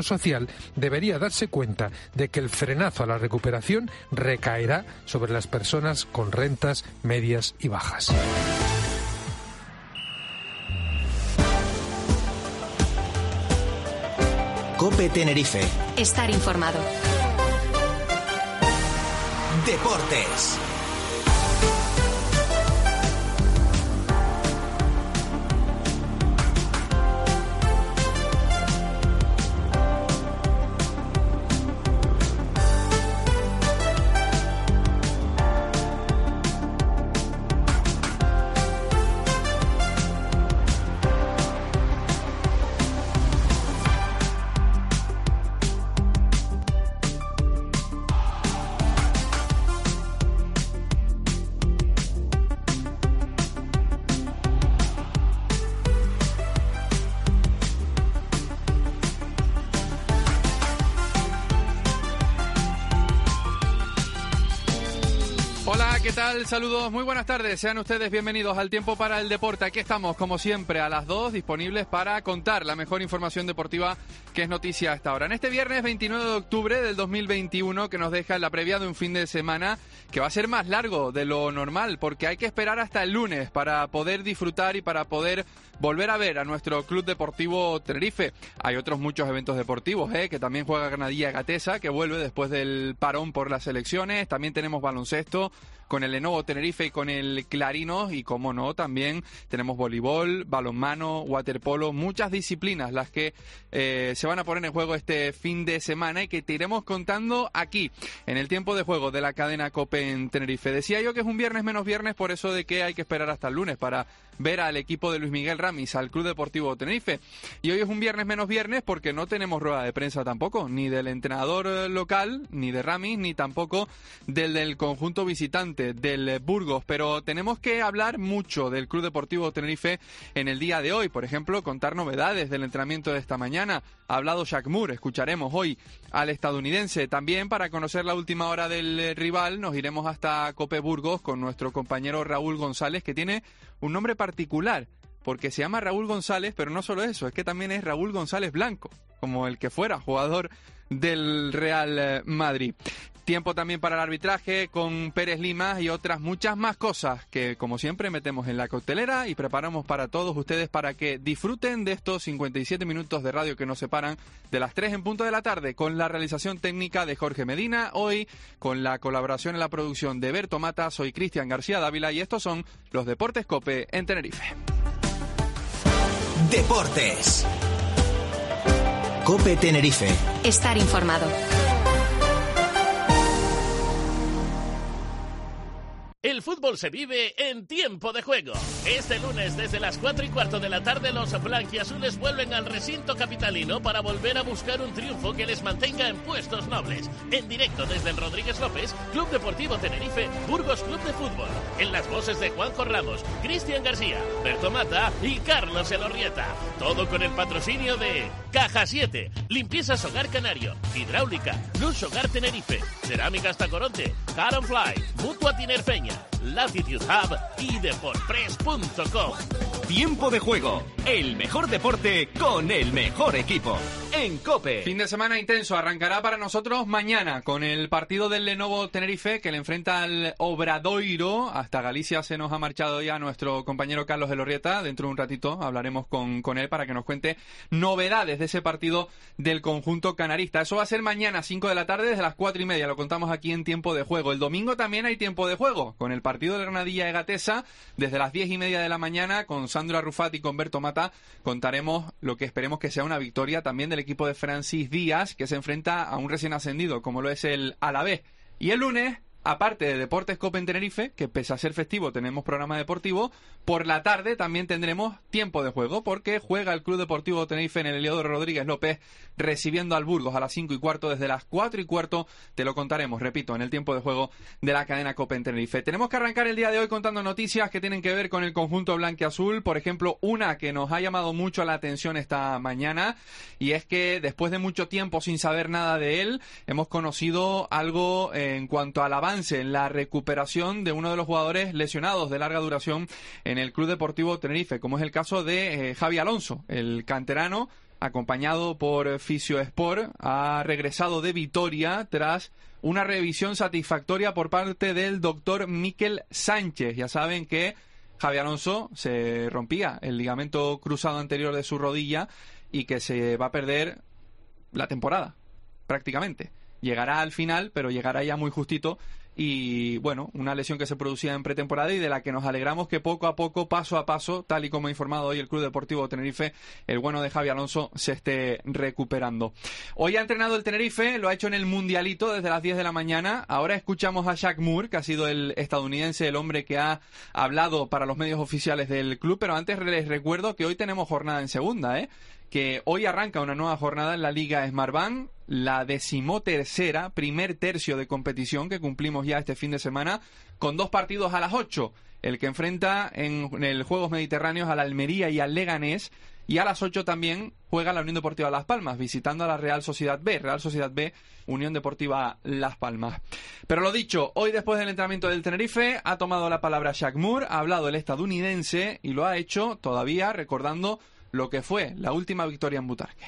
Gasto Social debería darse cuenta de que el frenazo a la recuperación recaerá sobre las personas con rentas medias y bajas. COPE Tenerife. Estar informado. Deportes. ¿Qué tal? Saludos, muy buenas tardes. Sean ustedes bienvenidos al Tiempo para el Deporte. Aquí estamos, como siempre, a las 2, disponibles para contar la mejor información deportiva que es noticia a esta hora. En este viernes 29 de octubre del 2021, que nos deja la previa de un fin de semana que va a ser más largo de lo normal, porque hay que esperar hasta el lunes para poder disfrutar y para poder volver a ver a nuestro Club Deportivo Tenerife. Hay otros muchos eventos deportivos, que también juega Granadilla Gatesa, que vuelve después del parón por las elecciones. También tenemos baloncesto con el Lenovo Tenerife y con el Clarinos, y como no, también tenemos voleibol, balonmano, waterpolo, muchas disciplinas las que se van a poner en juego este fin de semana y que te iremos contando aquí, en el Tiempo de Juego de la cadena COPE en Tenerife. Decía yo que es un viernes menos viernes por eso de que hay que esperar hasta el lunes para ver al equipo de Luis Miguel Ramis, al Club Deportivo Tenerife. Y hoy es un viernes menos viernes porque no tenemos rueda de prensa tampoco, ni del entrenador local, ni de Ramis, ni tampoco del conjunto visitante, del Burgos. Pero tenemos que hablar mucho del Club Deportivo Tenerife en el día de hoy. Por ejemplo, contar novedades del entrenamiento de esta mañana. Ha hablado Jack Moore, escucharemos hoy al estadounidense. También, para conocer la última hora del rival, nos iremos hasta Cope Burgos con nuestro compañero Raúl González, que tiene un nombre particular, porque se llama Raúl González, pero no solo eso, es que también es Raúl González Blanco, como el que fuera jugador del Real Madrid. Tiempo también para el arbitraje con Pérez Lima y otras muchas más cosas que, como siempre, metemos en la coctelera y preparamos para todos ustedes para que disfruten de estos 57 minutos de radio que nos separan de las 3 en punto de la tarde, con la realización técnica de Jorge Medina, hoy con la colaboración en la producción de Berto Mata. Soy Cristian García Dávila y estos son los Deportes COPE en Tenerife. Deportes. COPE Tenerife. Estar informado. El fútbol se vive en Tiempo de Juego. Este lunes, desde las 4:15 de la tarde, los blanquiazules vuelven al recinto capitalino para volver a buscar un triunfo que les mantenga en puestos nobles. En directo desde el Rodríguez López, Club Deportivo Tenerife, Burgos Club de Fútbol. En las voces de Juanjo Ramos, Cristian García, Berto Mata y Carlos Elorrieta. Todo con el patrocinio de Caja 7, Limpiezas Hogar Canario, Hidráulica, Luz Hogar Tenerife, Cerámicas Tacoronte, Car & Fly, Mutua Tinerfeña, Latitude Hub y Deportpress.com. Tiempo de Juego, el mejor deporte con el mejor equipo. En COPE. Fin de semana intenso, arrancará para nosotros mañana con el partido del Lenovo Tenerife que le enfrenta al Obradoiro. Hasta Galicia se nos ha marchado ya nuestro compañero Carlos Elorrieta. Dentro de un ratito hablaremos con él para que nos cuente novedades de ese partido del conjunto canarista. Eso va a ser mañana, 5 de la tarde, desde las 4:30. Lo contamos aquí en Tiempo de Juego. El domingo también hay Tiempo de Juego, con el partido de Granadilla de Gatesa, desde las 10:30 de la mañana, con Sandro Arrufat y con Berto Mata. Contaremos lo que esperemos que sea una victoria también del equipo de Francis Díaz, que se enfrenta a un recién ascendido, como lo es el Alavés. Y el lunes, aparte de Deportes COPE en Tenerife, que pese a ser festivo tenemos programa deportivo, por la tarde también tendremos Tiempo de Juego, porque juega el Club Deportivo Tenerife en el Heliodoro Rodríguez López, recibiendo al Burgos a las 5:15. Desde las 4:15 te lo contaremos, repito, en el Tiempo de Juego de la cadena COPE en Tenerife. Tenemos que arrancar el día de hoy contando noticias que tienen que ver con el conjunto blanquiazul. Por ejemplo, una que nos ha llamado mucho la atención esta mañana, y es que después de mucho tiempo sin saber nada de él, hemos conocido algo en cuanto al avance en la recuperación de uno de los jugadores lesionados de larga duración en el Club Deportivo Tenerife, como es el caso de Javi Alonso, el canterano, acompañado por Fisiosport, ha regresado de Vitoria tras una revisión satisfactoria por parte del doctor Miquel Sánchez. Ya saben que Javi Alonso se rompía el ligamento cruzado anterior de su rodilla y que se va a perder la temporada, prácticamente. Llegará al final, pero llegará ya muy justito. Y bueno, una lesión que se producía en pretemporada y de la que nos alegramos que poco a poco, paso a paso, tal y como ha informado hoy el Club Deportivo Tenerife, el bueno de Javi Alonso se esté recuperando. Hoy ha entrenado el Tenerife, lo ha hecho en el Mundialito desde las 10 de la mañana. Ahora escuchamos a Jack Moore, que ha sido el estadounidense, el hombre que ha hablado para los medios oficiales del club, pero antes les recuerdo que hoy tenemos jornada en segunda, que hoy arranca una nueva jornada en la Liga Smartbank, la 13ª, primer tercio de competición que cumplimos ya este fin de semana, con 2 partidos a las 8. El que enfrenta en el Juegos Mediterráneos al Almería y al Leganés, y a las 8 también juega la Unión Deportiva Las Palmas, visitando a la Real Sociedad B, Unión Deportiva Las Palmas. Pero lo dicho, hoy después del entrenamiento del Tenerife ha tomado la palabra Jack Moore, ha hablado el estadounidense y lo ha hecho todavía recordando lo que fue la última victoria en Butarque.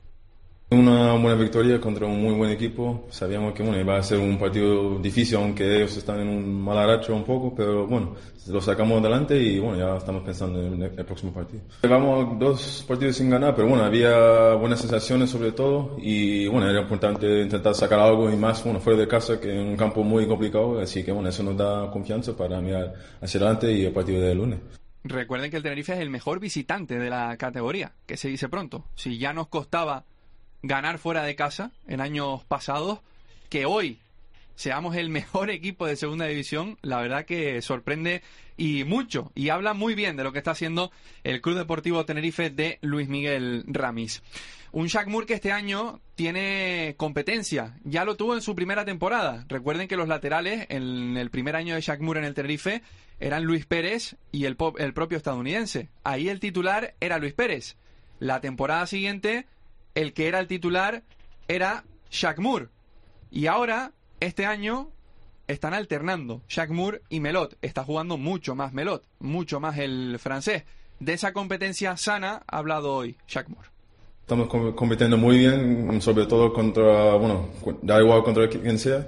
Una buena victoria contra un muy buen equipo. Sabíamos que iba a ser un partido difícil, aunque ellos están en un mal racho un poco, pero bueno, lo sacamos adelante y bueno, ya estamos pensando en el próximo partido. Llevamos 2 partidos sin ganar, pero bueno, había buenas sensaciones sobre todo y bueno, era importante intentar sacar algo y más fuera de casa, que es un campo muy complicado, así que bueno, eso nos da confianza para mirar hacia adelante y el partido del lunes. Recuerden que el Tenerife es el mejor visitante de la categoría, que se dice pronto. Si ya nos costaba ganar fuera de casa en años pasados, que hoy seamos el mejor equipo de segunda división, la verdad que sorprende y mucho, y habla muy bien de lo que está haciendo el Club Deportivo Tenerife de Luis Miguel Ramis. Un Jack Moore que este año tiene competencia, ya lo tuvo en su primera temporada. Recuerden que los laterales en el primer año de Jack Moore en el Tenerife eran Luis Pérez y el propio estadounidense. Ahí el titular era Luis Pérez. La temporada siguiente, el que era el titular era Jack Moore. Y ahora, este año, están alternando Jack Moore y Melot. Está jugando mucho más Melot, mucho más el francés. De esa competencia sana ha hablado hoy Jack Moore. Estamos compitiendo muy bien, sobre todo contra, da igual contra quien sea,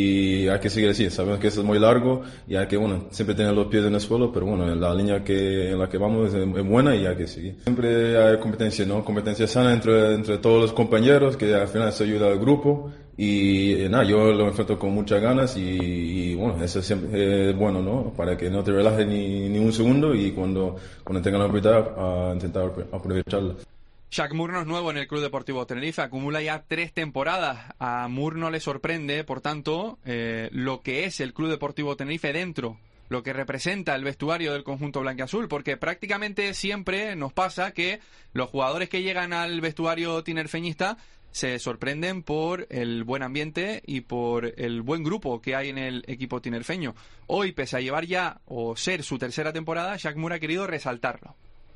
y hay que seguir así. Sabemos que eso es muy largo y hay que, siempre tener los pies en el suelo, pero la línea en la que vamos es buena y hay que seguir. Siempre hay competencia, ¿no? Competencia sana entre todos los compañeros, que al final se ayuda al grupo. Y yo lo enfrento con muchas ganas y eso siempre es bueno, ¿no? Para que no te relajes ni un segundo y cuando tengas la oportunidad a intentar aprovecharla. Jack Moore no es nuevo en el Club Deportivo Tenerife, acumula ya 3 temporadas. A Moore no le sorprende, por tanto, lo que es el Club Deportivo Tenerife dentro, lo que representa el vestuario del conjunto blanquiazul, porque prácticamente siempre nos pasa que los jugadores que llegan al vestuario tinerfeñista se sorprenden por el buen ambiente y por el buen grupo que hay en el equipo tinerfeño. Hoy, pese a llevar ya o ser su tercera temporada, Jack Moore ha querido resaltarlo.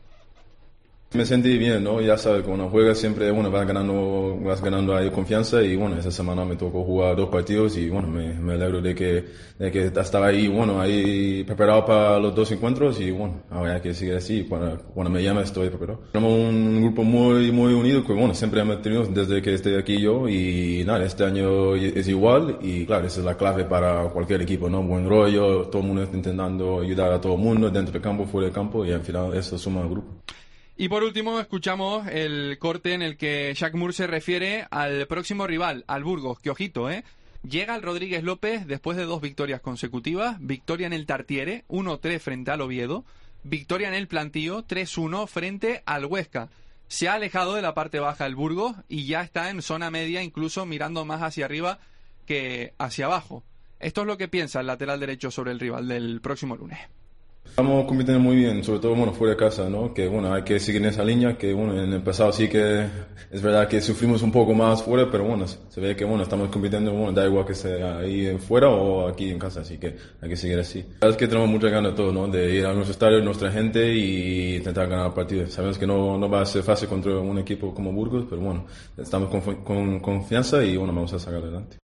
Me sentí bien, ¿no? Ya sabes, cuando juegas siempre, vas ganando ahí confianza y esa semana me tocó jugar 2 partidos y me alegro de que estaba ahí, ahí preparado para los 2 encuentros y ahora hay que seguir así, cuando me llama estoy preparado. Tenemos un grupo muy, muy unido que siempre hemos tenido desde que estoy aquí yo y este año es igual y claro, esa es la clave para cualquier equipo, ¿no? Buen rollo, todo el mundo está intentando ayudar a todo el mundo, dentro del campo, fuera del campo y al final eso suma al grupo. Y por último escuchamos el corte en el que Jack Moore se refiere al próximo rival, al Burgos, que ojito, llega el Rodríguez López después de 2 victorias consecutivas, victoria en el Tartiere, 1-3 frente al Oviedo, victoria en el Plantío, 3-1 frente al Huesca. Se ha alejado de la parte baja el Burgos y ya está en zona media, incluso mirando más hacia arriba que hacia abajo. Esto es lo que piensa el lateral derecho sobre el rival del próximo lunes. Estamos compitiendo muy bien, sobre todo fuera de casa, ¿no? Que hay que seguir en esa línea, que en el pasado sí que es verdad que sufrimos un poco más fuera, pero se ve que estamos compitiendo, da igual que sea ahí fuera o aquí en casa, así que hay que seguir así. La verdad es que tenemos muchas ganas de todo, ¿no? De ir a nuestro estadio, nuestra gente y intentar ganar el partido. Sabemos que no va a ser fácil contra un equipo como Burgos, pero estamos con confianza y vamos a sacar adelante.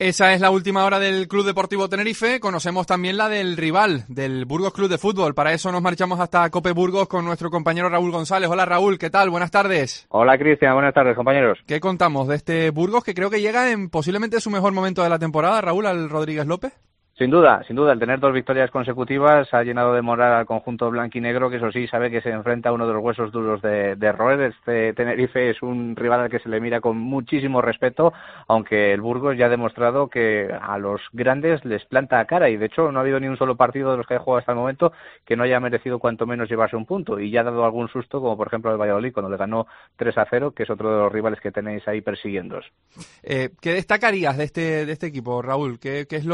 Esa es la última hora del Club Deportivo Tenerife. Conocemos también la del rival, del Burgos Club de Fútbol. Para eso nos marchamos hasta Cope Burgos con nuestro compañero Raúl González. Hola Raúl, ¿qué tal? Buenas tardes. Hola Cristian, buenas tardes compañeros. ¿Qué contamos de este Burgos que creo que llega en posiblemente su mejor momento de la temporada, Raúl, al Rodríguez López? Sin duda, el tener 2 victorias consecutivas ha llenado de moral al conjunto blanquinegro, que eso sí, sabe que se enfrenta a uno de los huesos duros de roer. Este Tenerife es un rival al que se le mira con muchísimo respeto, aunque el Burgos ya ha demostrado que a los grandes les planta cara, y de hecho no ha habido ni un solo partido de los que haya jugado hasta el momento que no haya merecido cuanto menos llevarse un punto, y ya ha dado algún susto, como por ejemplo el Valladolid, cuando le ganó 3-0, que es otro de los rivales que tenéis ahí persiguiéndoos. ¿Qué destacarías de este equipo, Raúl? ¿Qué es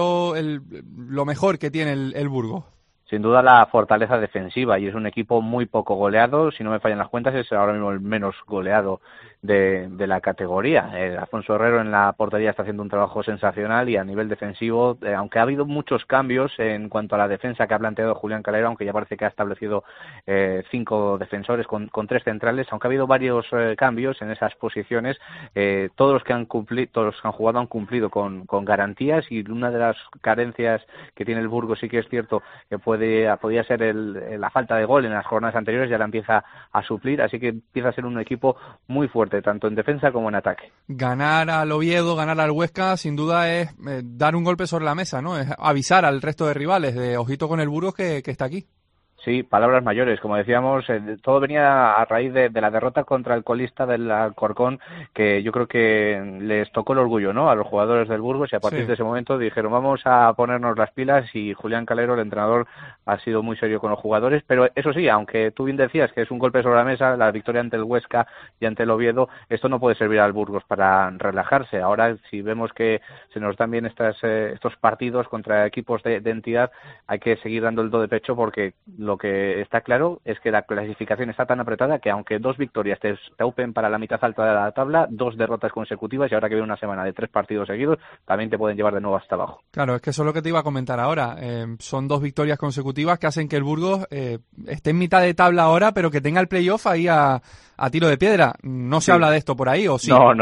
lo mejor que tiene el Burgos? Sin duda la fortaleza defensiva, y es un equipo muy poco goleado. Si no me fallan las cuentas, es ahora mismo el menos goleado de la categoría. Alfonso Herrero en la portería está haciendo un trabajo sensacional, y a nivel defensivo, aunque ha habido muchos cambios en cuanto a la defensa que ha planteado Julián Calero, aunque ya parece que ha establecido 5 defensores con 3 centrales, aunque ha habido varios cambios en esas posiciones, todos los que han jugado han cumplido con garantías, y una de las carencias que tiene el Burgos, sí que es cierto que podía ser la falta de gol en las jornadas anteriores, ya la empieza a suplir, así que empieza a ser un equipo muy fuerte, tanto en defensa como en ataque. Ganar al Oviedo, ganar al Huesca, sin duda es dar un golpe sobre la mesa, ¿no? Es avisar al resto de rivales de ojito con el Burgos que está aquí. Sí, palabras mayores. Como decíamos, todo venía a raíz de la derrota contra el colista del Alcorcón, que yo creo que les tocó el orgullo, ¿no?, a los jugadores del Burgos, y a partir de ese momento dijeron vamos a ponernos las pilas, y Julián Calero, el entrenador, ha sido muy serio con los jugadores. Pero eso sí, aunque tú bien decías que es un golpe sobre la mesa, la victoria ante el Huesca y ante el Oviedo, esto no puede servir al Burgos para relajarse. Ahora, si vemos que se nos dan bien estos partidos contra equipos de entidad, hay que seguir dando el do de pecho, porque lo que está claro es que la clasificación está tan apretada que aunque 2 victorias te upen para la mitad alta de la tabla, 2 derrotas consecutivas, y ahora que viene una semana de 3 partidos seguidos, también te pueden llevar de nuevo hasta abajo. Claro, es que eso es lo que te iba a comentar ahora. Son 2 victorias consecutivas que hacen que el Burgos esté en mitad de tabla ahora, pero que tenga el playoff ahí a tiro de piedra. ¿No se habla de esto por ahí, o sí? No.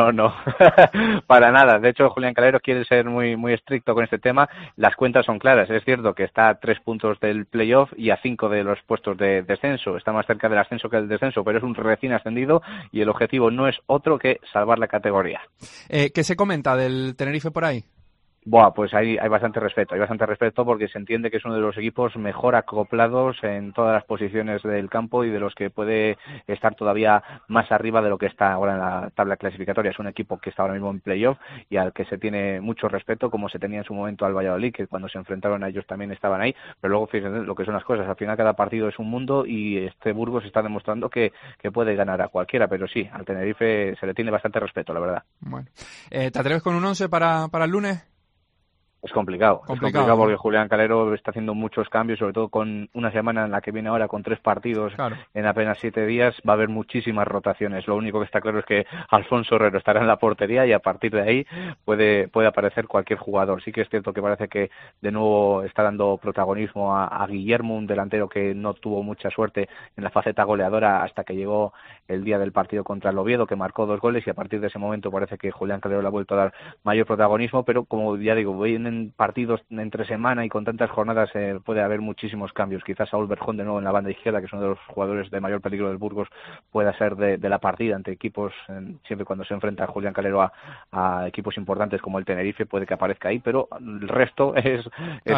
Para nada. De hecho, Julián Calero quiere ser muy, muy estricto con este tema. Las cuentas son claras. Es cierto que está a 3 puntos del playoff y a 5 de los puestos de descenso. Está más cerca del ascenso que del descenso, pero es un recién ascendido, y el objetivo no es otro que salvar la categoría. ¿Qué se comenta del Tenerife por ahí? Pues hay bastante respeto porque se entiende que es uno de los equipos mejor acoplados en todas las posiciones del campo, y de los que puede estar todavía más arriba de lo que está ahora en la tabla clasificatoria. Es un equipo que está ahora mismo en playoff y al que se tiene mucho respeto, como se tenía en su momento al Valladolid, que cuando se enfrentaron a ellos también estaban ahí. Pero luego, fíjense lo que son las cosas, al final cada partido es un mundo, y este Burgos está demostrando que puede ganar a cualquiera, pero sí, al Tenerife se le tiene bastante respeto, la verdad. Bueno, ¿te atreves con un 11 para el lunes? Es complicado porque Julián Calero está haciendo muchos cambios, sobre todo con una semana en la que viene ahora con 3 partidos en apenas 7 días. Va a haber muchísimas rotaciones. Lo único que está claro es que Alfonso Herrero estará en la portería, y a partir de ahí puede aparecer cualquier jugador. Sí que es cierto que parece que de nuevo está dando protagonismo a Guillermo, un delantero que no tuvo mucha suerte en la faceta goleadora hasta que llegó el día del partido contra el Oviedo, que marcó 2 goles, y a partir de ese momento parece que Julián Calero le ha vuelto a dar mayor protagonismo. Pero como ya digo, vienen partidos entre semana, y con tantas jornadas puede haber muchísimos cambios. Quizás Saúl Berjón de nuevo en la banda izquierda, que es uno de los jugadores de mayor peligro del Burgos, pueda ser de la partida ante equipos, siempre cuando se enfrenta a Julián Calero a equipos importantes como el Tenerife, puede que aparezca ahí, pero el resto es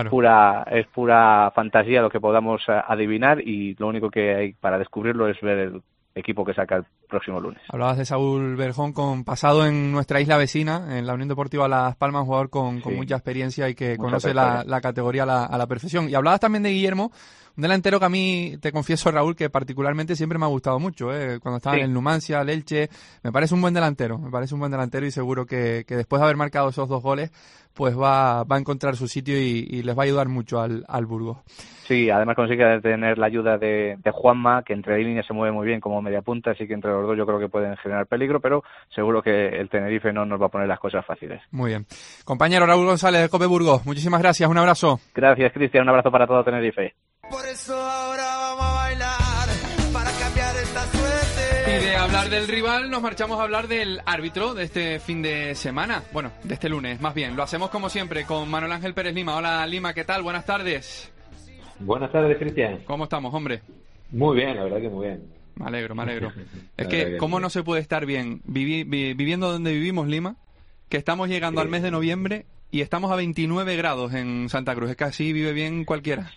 pura fantasía lo que podamos adivinar, y lo único que hay para descubrirlo es ver el equipo que saca el próximo lunes. Hablabas de Saúl Berjón, con pasado en nuestra isla vecina, en la Unión Deportiva Las Palmas, un jugador con mucha experiencia y que conoce la categoría a la perfección. Y hablabas también de Guillermo, un delantero que a mí, te confieso, Raúl, que particularmente siempre me ha gustado mucho, cuando estaba en el Numancia, el Elche. Me parece un buen delantero, y seguro que después de haber marcado esos 2 goles, pues va a encontrar su sitio y les va a ayudar mucho al Burgos. Sí, además consigue tener la ayuda de Juanma, que entre líneas se mueve muy bien como media punta, así que entre los dos yo creo que pueden generar peligro, pero seguro que el Tenerife no nos va a poner las cosas fáciles. Muy bien. Compañero Raúl González de Cope Burgos, muchísimas gracias, un abrazo. Gracias, Cristian, un abrazo para todo Tenerife. Por eso ahora vamos a bailar, para cambiar esta suerte. Y de hablar hablar del rival, nos marchamos a hablar del árbitro de este fin de semana. Bueno, de este lunes, más bien. Lo hacemos como siempre con Manuel Ángel Pérez Lima. Hola, Lima, ¿qué tal? Buenas tardes. Buenas tardes, Cristian. ¿Cómo estamos, hombre? Muy bien, la verdad que muy bien. Me alegro. Es que, ¿cómo no se puede estar bien viviendo donde vivimos, Lima? Que estamos llegando al mes de noviembre y estamos a 29 grados en Santa Cruz. Es que así vive bien cualquiera.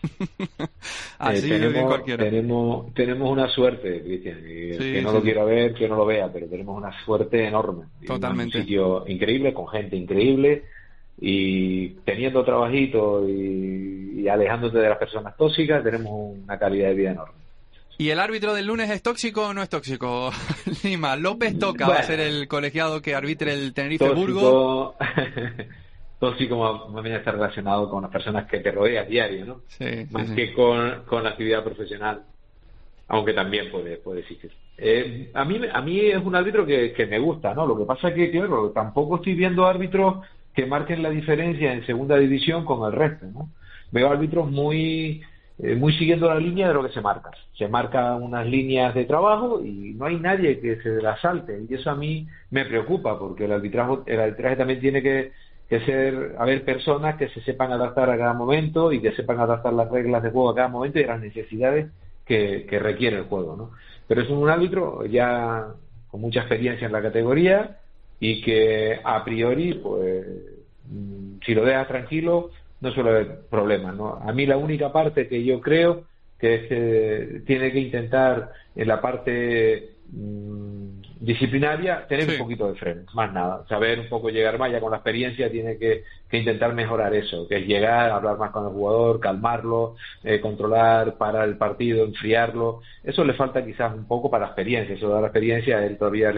Vive bien cualquiera. Tenemos una suerte, Cristian. Que no lo quiera ver, que no lo vea, pero tenemos una suerte enorme. Totalmente. Un sitio increíble, con gente increíble, y teniendo trabajito y alejándote de las personas tóxicas, tenemos una calidad de vida enorme. ¿Y el árbitro del lunes es tóxico o no es tóxico? Lima, López Toca va a ser el colegiado que arbitre el Tenerife-Burgos. Tóxico más bien está relacionado con las personas que te rodeas diario, ¿no? Más que con la actividad profesional, aunque también puede existir. A mí es un árbitro que me gusta, ¿no? Lo que pasa es que, claro, tampoco estoy viendo árbitros que marquen la diferencia en segunda división con el resto, ¿no? Veo árbitros muy siguiendo la línea de lo que se marca. Se marcan unas líneas de trabajo y no hay nadie que se las salte, y eso a mí me preocupa, porque el arbitraje también tiene que haber personas que se sepan adaptar a cada momento y que sepan adaptar las reglas de juego a cada momento y a las necesidades que requiere el juego, ¿no? Pero es un árbitro ya con mucha experiencia en la categoría y que a priori, pues, si lo dejas tranquilo, no suele haber problemas, ¿no? A mí la única parte que yo creo que es que tiene que intentar en la parte disciplinaria tener un poquito de freno, más nada, saber un poco llegar más, ya con la experiencia tiene que intentar mejorar eso, que es llegar, hablar más con el jugador, calmarlo, controlar, parar el partido, enfriarlo. Eso le falta quizás un poco para la experiencia, eso da la experiencia, a él todavía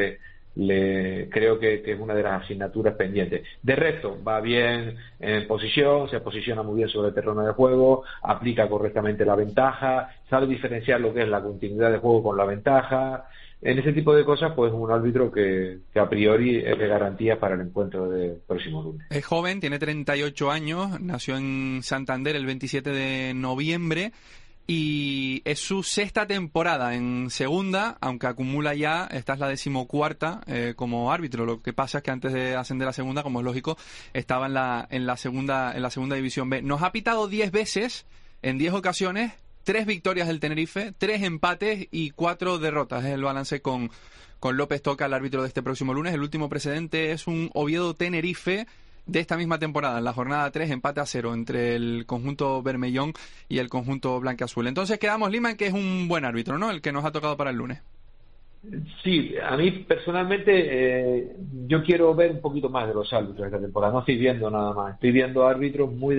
le creo que es una de las asignaturas pendientes. De resto, va bien en posición, se posiciona muy bien sobre el terreno de juego, aplica correctamente la ventaja, sabe diferenciar lo que es la continuidad de juego con la ventaja. En ese tipo de cosas, pues un árbitro que a priori es de garantía para el encuentro del próximo lunes. Es joven, tiene 38 años, nació en Santander el 27 de noviembre y es su 6ª temporada en segunda, aunque acumula ya, esta es la 14ª como árbitro. Lo que pasa es que antes de ascender a segunda, como es lógico, estaba en la segunda división B. Nos ha pitado 10 veces, en 10 ocasiones, 3 victorias del Tenerife, 3 empates y 4 derrotas. Es el balance con López Toca, el árbitro de este próximo lunes. El último precedente es un Oviedo-Tenerife de esta misma temporada, en la jornada 3, empate a 0 entre el conjunto Bermellón y el conjunto blanquiazul. Entonces quedamos, Lima, en que es un buen árbitro, ¿no?, el que nos ha tocado para el lunes. Sí, a mí personalmente yo quiero ver un poquito más de los árbitros de esta temporada. No estoy viendo nada más. Estoy viendo árbitros muy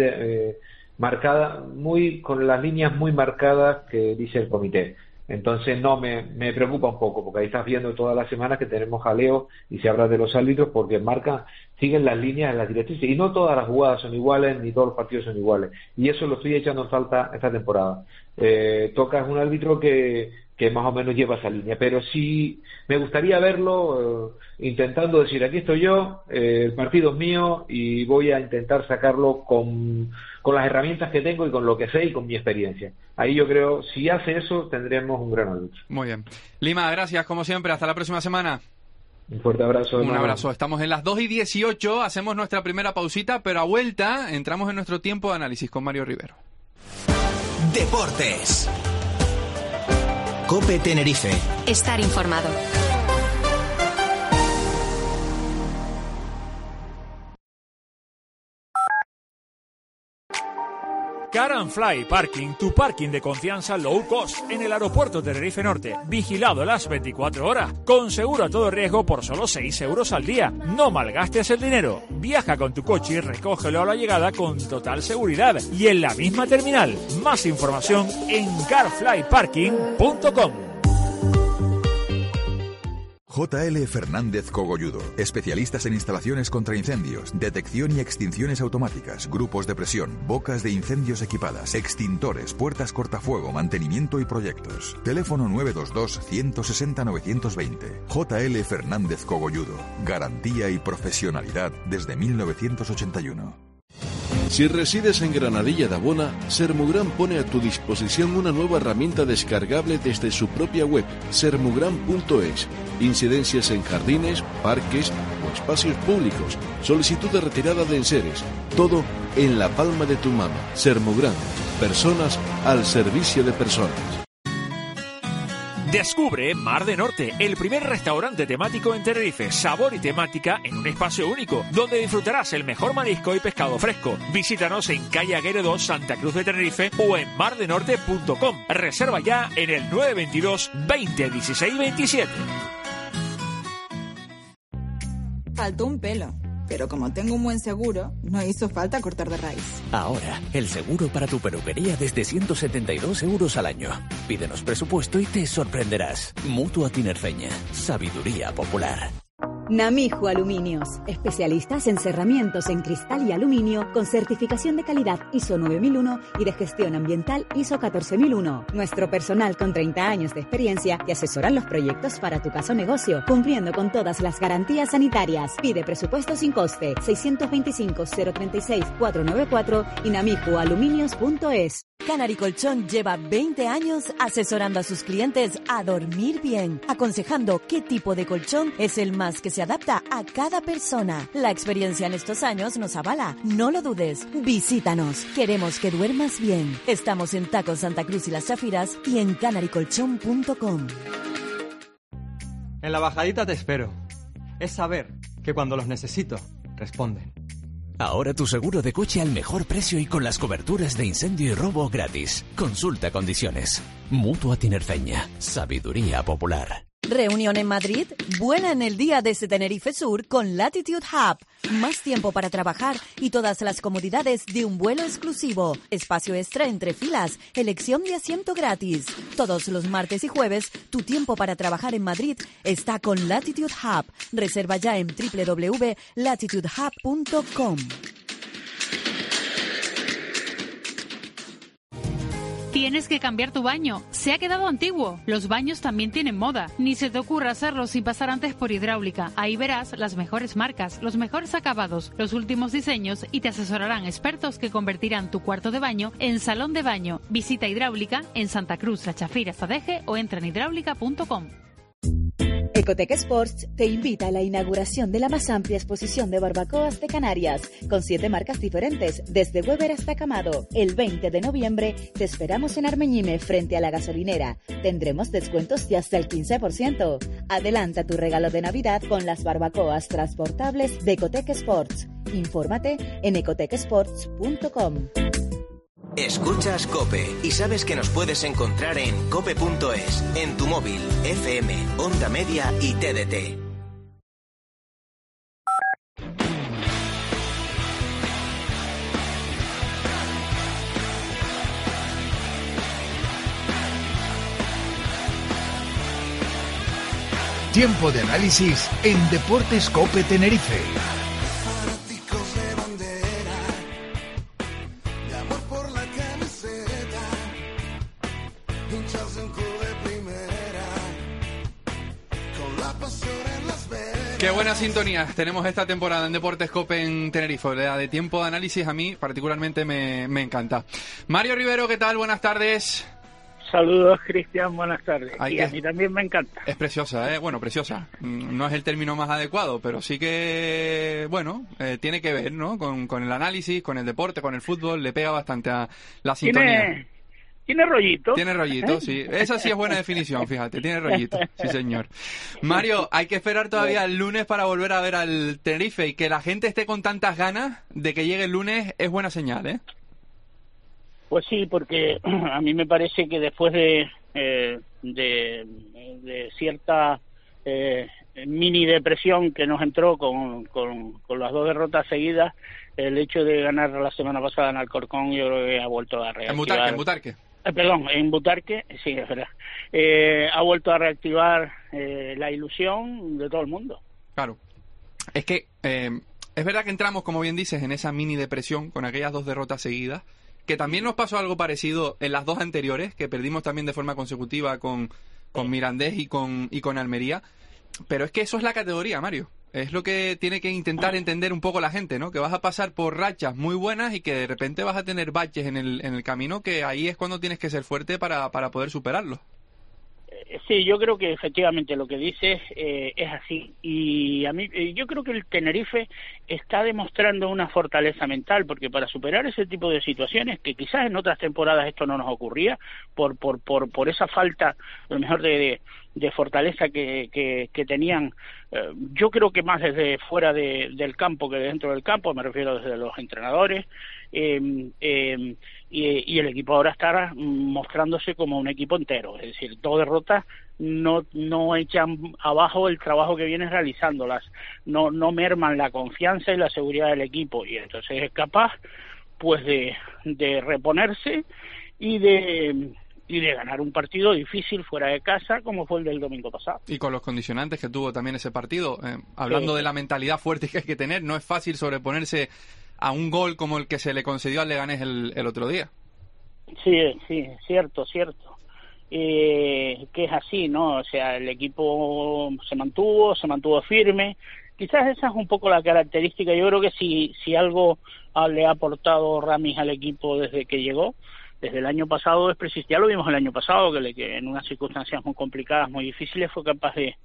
con las líneas muy marcadas que dice el comité. Entonces me preocupa un poco, porque ahí estás viendo todas las semanas que tenemos jaleo y se habla de los árbitros porque siguen las líneas en las directrices, y no todas las jugadas son iguales ni todos los partidos son iguales, y eso lo estoy echando en falta esta temporada. Toca es un árbitro que más o menos lleva esa línea, pero sí me gustaría verlo intentando decir, aquí estoy yo, el partido es mío y voy a intentar sacarlo con las herramientas que tengo y con lo que sé y con mi experiencia. Ahí yo creo, si hace eso, tendremos un gran árbitro. Muy bien. Lima, gracias como siempre, hasta la próxima semana. Un fuerte abrazo. Un abrazo. Estamos en las 2:18, hacemos nuestra primera pausita, pero a vuelta entramos en nuestro tiempo de análisis con Mario Rivero. Deportes. COPE Tenerife. Estar informado. Car and Fly Parking, tu parking de confianza low cost en el aeropuerto de Tenerife Norte, vigilado las 24 horas, con seguro a todo riesgo por solo 6 euros al día. No malgastes el dinero. Viaja con tu coche y recógelo a la llegada con total seguridad y en la misma terminal. Más información en carflyparking.com. JL Fernández Cogolludo, especialistas en instalaciones contra incendios, detección y extinciones automáticas, grupos de presión, bocas de incendios equipadas, extintores, puertas cortafuego, mantenimiento y proyectos. Teléfono 922-160-920. JL Fernández Cogolludo, garantía y profesionalidad desde 1981. Si resides en Granadilla de Abona, Sermugran pone a tu disposición una nueva herramienta descargable desde su propia web, sermugran.es. Incidencias en jardines, parques o espacios públicos. Solicitud de retirada de enseres. Todo en la palma de tu mano. Sermugran. Personas al servicio de personas. Descubre Mar de Norte, el primer restaurante temático en Tenerife, sabor y temática en un espacio único, donde disfrutarás el mejor marisco y pescado fresco. Visítanos en calle Aguirre 2, Santa Cruz de Tenerife o en mardenorte.com. Reserva ya en el 922 20 16 27. Faltó un pelo, pero como tengo un buen seguro, no hizo falta cortar de raíz. Ahora, el seguro para tu peluquería desde 172 euros al año. Pídenos presupuesto y te sorprenderás. Mutua Tinerfeña. Sabiduría popular. Namijo Aluminios, especialistas en cerramientos en cristal y aluminio con certificación de calidad ISO 9001 y de gestión ambiental ISO 14001. Nuestro personal con 30 años de experiencia te asesoran los proyectos para tu casa o negocio, cumpliendo con todas las garantías sanitarias. Pide presupuesto sin coste 625-036-494 y namijoaluminios.es. Canary Colchón lleva 20 años asesorando a sus clientes a dormir bien, aconsejando qué tipo de colchón es el más que se adapta a cada persona. La experiencia en estos años nos avala. No lo dudes. Visítanos. Queremos que duermas bien. Estamos en Tacos Santa Cruz y Las Chafiras y en canarycolchón.com. En la bajadita te espero. Es saber que cuando los necesito, responden. Ahora tu seguro de coche al mejor precio y con las coberturas de incendio y robo gratis. Consulta condiciones. Mutua Tinerfeña. Sabiduría popular. Reunión en Madrid, buena en el día desde Tenerife Sur con Latitude Hub. Más tiempo para trabajar y todas las comodidades de un vuelo exclusivo. Espacio extra entre filas, elección de asiento gratis. Todos los martes y jueves, tu tiempo para trabajar en Madrid está con Latitude Hub. Reserva ya en www.latitudehub.com. Tienes que cambiar tu baño. Se ha quedado antiguo. Los baños también tienen moda. Ni se te ocurra hacerlo sin pasar antes por Hidráulica. Ahí verás las mejores marcas, los mejores acabados, los últimos diseños y te asesorarán expertos que convertirán tu cuarto de baño en salón de baño. Visita Hidráulica en Santa Cruz, La Chafiras, Adeje o entra en hidráulica.com. Ecotec Sports te invita a la inauguración de la más amplia exposición de barbacoas de Canarias, con 7 marcas diferentes, desde Weber hasta Camado. El 20 de noviembre te esperamos en Armeñime, frente a la gasolinera. Tendremos descuentos de hasta el 15%. Adelanta tu regalo de Navidad con las barbacoas transportables de Ecotec Sports. Infórmate en ecotecsports.com. Escuchas COPE y sabes que nos puedes encontrar en cope.es, en tu móvil, FM, Onda Media y TDT. Tiempo de análisis en Deportes COPE Tenerife. Qué buena sintonía tenemos esta temporada en Deportes COPE en Tenerife. La de tiempo de análisis a mí particularmente me encanta. Mario Rivero, ¿qué tal? Buenas tardes. Saludos, Cristian, buenas tardes. A mí también me encanta. Es preciosa, ¿eh? Bueno, preciosa. No es el término más adecuado, pero sí que, bueno, tiene que ver, ¿no? Con el análisis, con el deporte, con el fútbol. Le pega bastante a la sintonía. Tiene rollito. Tiene rollito, sí. Esa sí es buena definición, fíjate. Tiene rollito, sí señor. Mario, hay que esperar todavía el lunes para volver a ver al Tenerife, y que la gente esté con tantas ganas de que llegue el lunes es buena señal, ¿eh? Pues sí, porque a mí me parece que después de cierta mini depresión que nos entró con las 2 derrotas seguidas, el hecho de ganar la semana pasada en Alcorcón, yo creo que ha vuelto a reactivar. En Butarque. En Butarque, sí, es verdad. Ha vuelto a reactivar la ilusión de todo el mundo. Claro. Es que es verdad que entramos, como bien dices, en esa mini depresión con aquellas 2 derrotas seguidas, que también nos pasó algo parecido en las 2 anteriores, que perdimos también de forma consecutiva con Mirandés y con Almería. Pero es que eso es la categoría, Mario. es lo que tiene que intentar entender un poco la gente, ¿no? Que vas a pasar por rachas muy buenas y que de repente vas a tener baches en el camino, que ahí es cuando tienes que ser fuerte para poder superarlos. Sí, yo creo que efectivamente lo que dices es así, y a mí yo creo que el Tenerife está demostrando una fortaleza mental, porque para superar ese tipo de situaciones, que quizás en otras temporadas esto no nos ocurría, por esa falta, a lo mejor de fortaleza que tenían, yo creo que más desde fuera del campo que dentro del campo, me refiero desde los entrenadores, y el equipo ahora está mostrándose como un equipo entero, es decir, 2 derrotas no echan abajo el trabajo que vienen realizándolas, no merman la confianza y la seguridad del equipo, y entonces es capaz pues de reponerse y de ganar un partido difícil fuera de casa como fue el del domingo pasado. Y con los condicionantes que tuvo también ese partido, hablando de la mentalidad fuerte que hay que tener, no es fácil sobreponerse a un gol como el que se le concedió al Leganés el otro día. Sí, cierto. Que es así, ¿no? O sea, el equipo se mantuvo firme. Quizás esa es un poco la característica. Yo creo que si algo le ha aportado Ramis al equipo desde que llegó, desde el año pasado, ya lo vimos el año pasado, que en unas circunstancias muy complicadas, muy difíciles, fue capaz de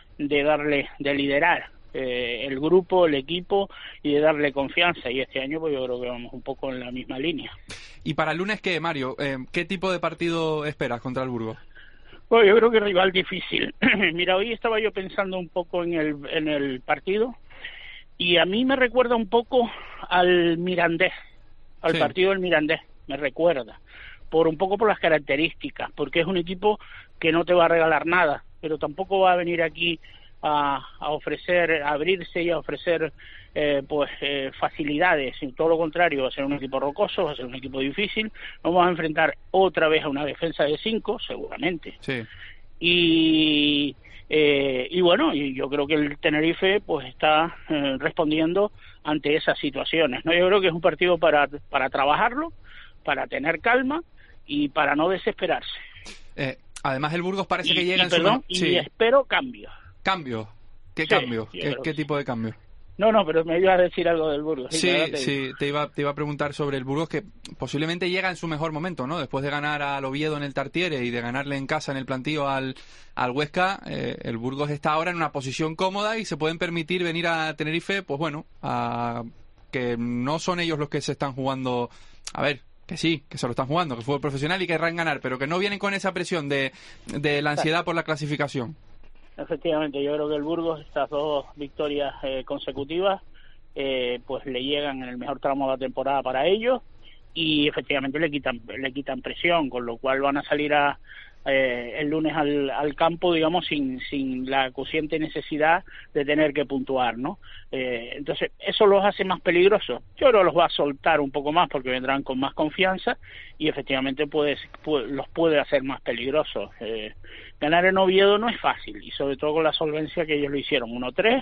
liderar el grupo, el equipo, y de darle confianza, y este año pues yo creo que vamos un poco en la misma línea. ¿Y para el lunes qué, Mario? ¿Qué tipo de partido esperas contra el Burgos? Bueno, yo creo que rival difícil. Mira, hoy estaba yo pensando un poco en el partido, y a mí me recuerda un poco al Mirandés, al partido del Mirandés, me recuerda, por las características, porque es un equipo que no te va a regalar nada, pero tampoco va a venir aquí a ofrecer, a abrirse y a ofrecer facilidades, y todo lo contrario, va a ser un equipo rocoso, va a ser un equipo difícil, nos vamos a enfrentar otra vez a una defensa de 5, seguramente. Sí. Y bueno, y yo creo que el Tenerife pues está respondiendo ante esas situaciones, ¿no? Yo creo que es un partido para trabajarlo, para tener calma y para no desesperarse. Además el Burgos parece que llega y espero cambios. ¿Cambio? ¿Qué cambio? ¿Qué tipo de cambio? No, pero me ibas a decir algo del Burgos. Sí, te iba a preguntar sobre el Burgos, que posiblemente llega en su mejor momento, ¿no? Después de ganar al Oviedo en el Tartiere y de ganarle en casa en el plantío al Huesca, el Burgos está ahora en una posición cómoda y se pueden permitir venir a Tenerife, pues bueno, que no son ellos los que se están jugando. A ver, que sí, que se lo están jugando, que es fútbol profesional y querrán ganar, pero que no vienen con esa presión de la ansiedad por la clasificación. Efectivamente, yo creo que el Burgos, estas 2 victorias consecutivas, pues le llegan en el mejor tramo de la temporada para ellos, y efectivamente le quitan presión, con lo cual van a salir el lunes al campo, digamos, sin la cociente necesidad de tener que puntuar, ¿no? Entonces, eso los hace más peligrosos. Yo creo que los va a soltar un poco más porque vendrán con más confianza y efectivamente los puede hacer más peligrosos. Ganar en Oviedo no es fácil, y sobre todo con la solvencia que ellos lo hicieron, 1-3,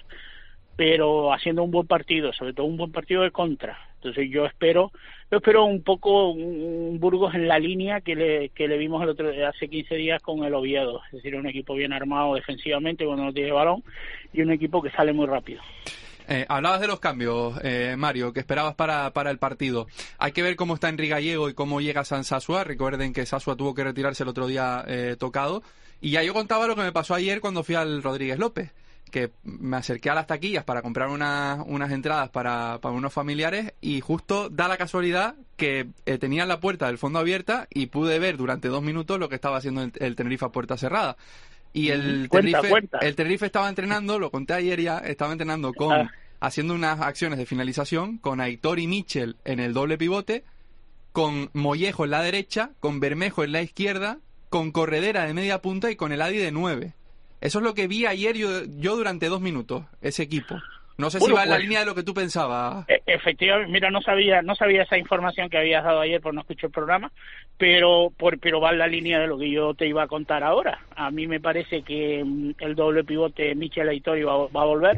pero haciendo un buen partido, sobre todo un buen partido de contra. Entonces yo espero un poco un Burgos en la línea que le vimos hace 15 días con el Oviedo, es decir, un equipo bien armado defensivamente cuando no tiene balón y un equipo que sale muy rápido. Hablabas de los cambios, Mario, que esperabas para el partido. Hay que ver cómo está Enrique Gallego y cómo llega San Sasua. Recuerden que Sasua tuvo que retirarse el otro día tocado. Y ya yo contaba lo que me pasó ayer cuando fui al Rodríguez López, que me acerqué a las taquillas para comprar unas entradas para unos familiares, y justo da la casualidad que tenían la puerta del fondo abierta y pude ver durante 2 minutos lo que estaba haciendo el Tenerife a puerta cerrada. Y el Tenerife estaba entrenando, lo conté ayer ya, estaba entrenando haciendo unas acciones de finalización con Aitor y Michel en el doble pivote, con Mollejo en la derecha, con Bermejo en la izquierda, con Corredera de media punta y con el Adi de 9. Eso es lo que vi ayer yo durante 2 minutos, ese equipo. No sé si va en la línea de lo que tú pensabas. Efectivamente, mira, no sabía esa información que habías dado ayer, porque no escuché el programa, pero va en la línea de lo que yo te iba a contar ahora. A mí me parece que el doble pivote Michel Aitor va a volver,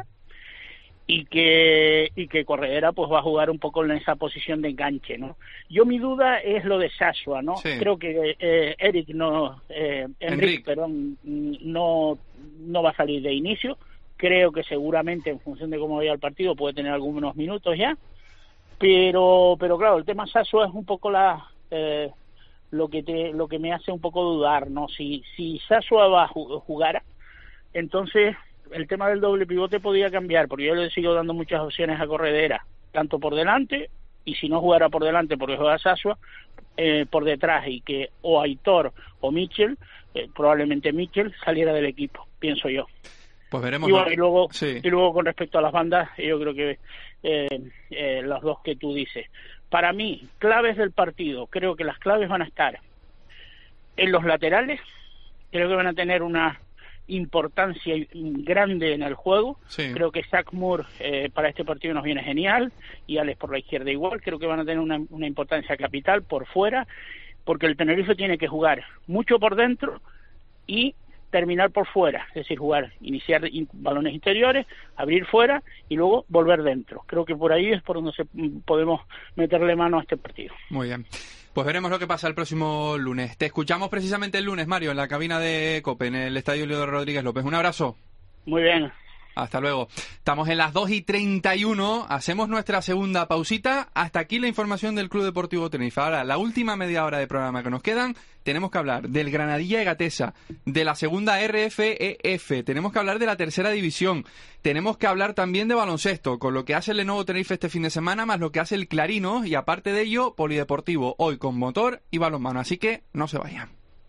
y que Corredera pues va a jugar un poco en esa posición de enganche, ¿no? Yo mi duda es lo de Sasua, ¿no? Sí. Creo que Enrique no va a salir de inicio, creo que seguramente en función de cómo vaya el partido puede tener algunos minutos ya, pero claro, el tema Sassuolo es un poco lo que me hace un poco dudar, ¿no? Si Sassuolo jugara, entonces el tema del doble pivote podía cambiar, porque yo le sigo dando muchas opciones a Corredera, tanto por delante, y si no jugara por delante porque juega Sassuolo, por detrás, y que o Aitor o Mitchell, probablemente Mitchell saliera del equipo, pienso yo. Pues veremos. Y luego con respecto a las bandas, yo creo que las dos que tú dices. Para mí, claves del partido, creo que las claves van a estar en los laterales, creo que van a tener una importancia grande en el juego. Sí. Creo que Zach Moore para este partido nos viene genial, y Alex por la izquierda igual. Creo que van a tener una importancia capital por fuera, porque el Tenerife tiene que jugar mucho por dentro y terminar por fuera, es decir, iniciar balones interiores, abrir fuera y luego volver dentro. Creo que por ahí es por donde podemos meterle mano a este partido. Muy bien. Pues veremos lo que pasa el próximo lunes. Te escuchamos precisamente el lunes, Mario, en la cabina de COPE, en el Estadio Leodoro Rodríguez López. Un abrazo. Muy bien. Hasta luego. Estamos en las 2:31, hacemos nuestra segunda pausita. Hasta aquí la información del Club Deportivo Tenerife. Ahora, la última media hora de programa que nos quedan, tenemos que hablar del Granadilla Egatesa, de la segunda RFEF, tenemos que hablar de la tercera división, tenemos que hablar también de baloncesto, con lo que hace el Lenovo Tenerife este fin de semana, más lo que hace el Clarino, y aparte de ello, polideportivo, hoy con motor y balonmano. Así que no se vayan.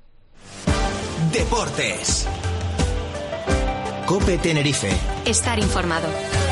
Deportes. COPE Tenerife. Estar informado.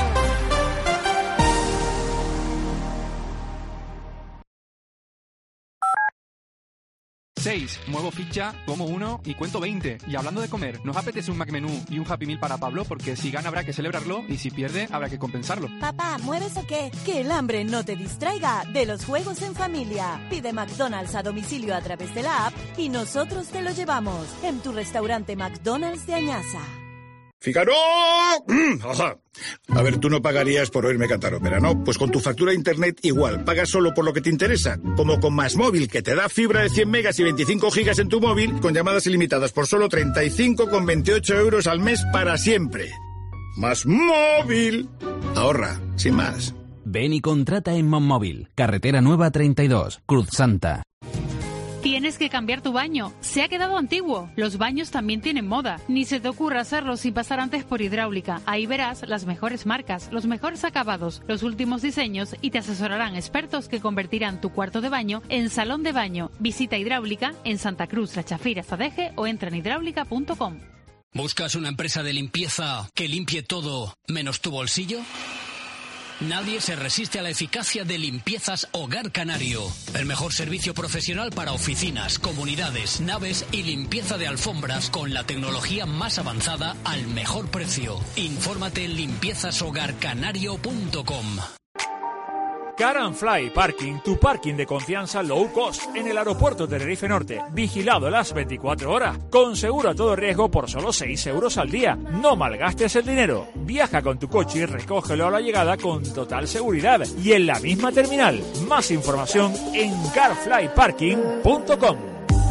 Muevo ficha, como 1 y cuento 20. Y hablando de comer, nos apetece un McMenú y un Happy Meal para Pablo, porque si gana habrá que celebrarlo y si pierde habrá que compensarlo. Papá, ¿mueves o qué? Que el hambre no te distraiga de los juegos en familia. Pide McDonald's a domicilio a través de la app y nosotros te lo llevamos en tu restaurante McDonald's de Añasa. ¡Fígaro! Ajá. A ver, tú no pagarías por oírme cantar ópera, ¿no? Pues con tu factura de internet igual, pagas solo por lo que te interesa. Como con Más Móvil, que te da fibra de 100 megas y 25 gigas en tu móvil, con llamadas ilimitadas por solo 35,28 euros al mes para siempre. Más Móvil. Ahorra, sin más. Ven y contrata en Móvil. Carretera Nueva 32, Cruz Santa. Tienes que cambiar tu baño. Se ha quedado antiguo. Los baños también tienen moda. Ni se te ocurra hacerlo sin pasar antes por hidráulica. Ahí verás las mejores marcas, los mejores acabados, los últimos diseños, y te asesorarán expertos que convertirán tu cuarto de baño en salón de baño. Visita Hidráulica en Santa Cruz, La Chafira, Zadeje, o entra en hidráulica.com. ¿Buscas una empresa de limpieza que limpie todo menos tu bolsillo? Nadie se resiste a la eficacia de Limpiezas Hogar Canario. El mejor servicio profesional para oficinas, comunidades, naves y limpieza de alfombras con la tecnología más avanzada al mejor precio. Infórmate en limpiezashogarcanario.com. Car and Fly Parking, tu parking de confianza low cost en el aeropuerto de Tenerife Norte. Vigilado las 24 horas. Con seguro a todo riesgo por solo 6 euros al día. No malgastes el dinero. Viaja con tu coche y recógelo a la llegada con total seguridad. Y en la misma terminal. Más información en carflyparking.com.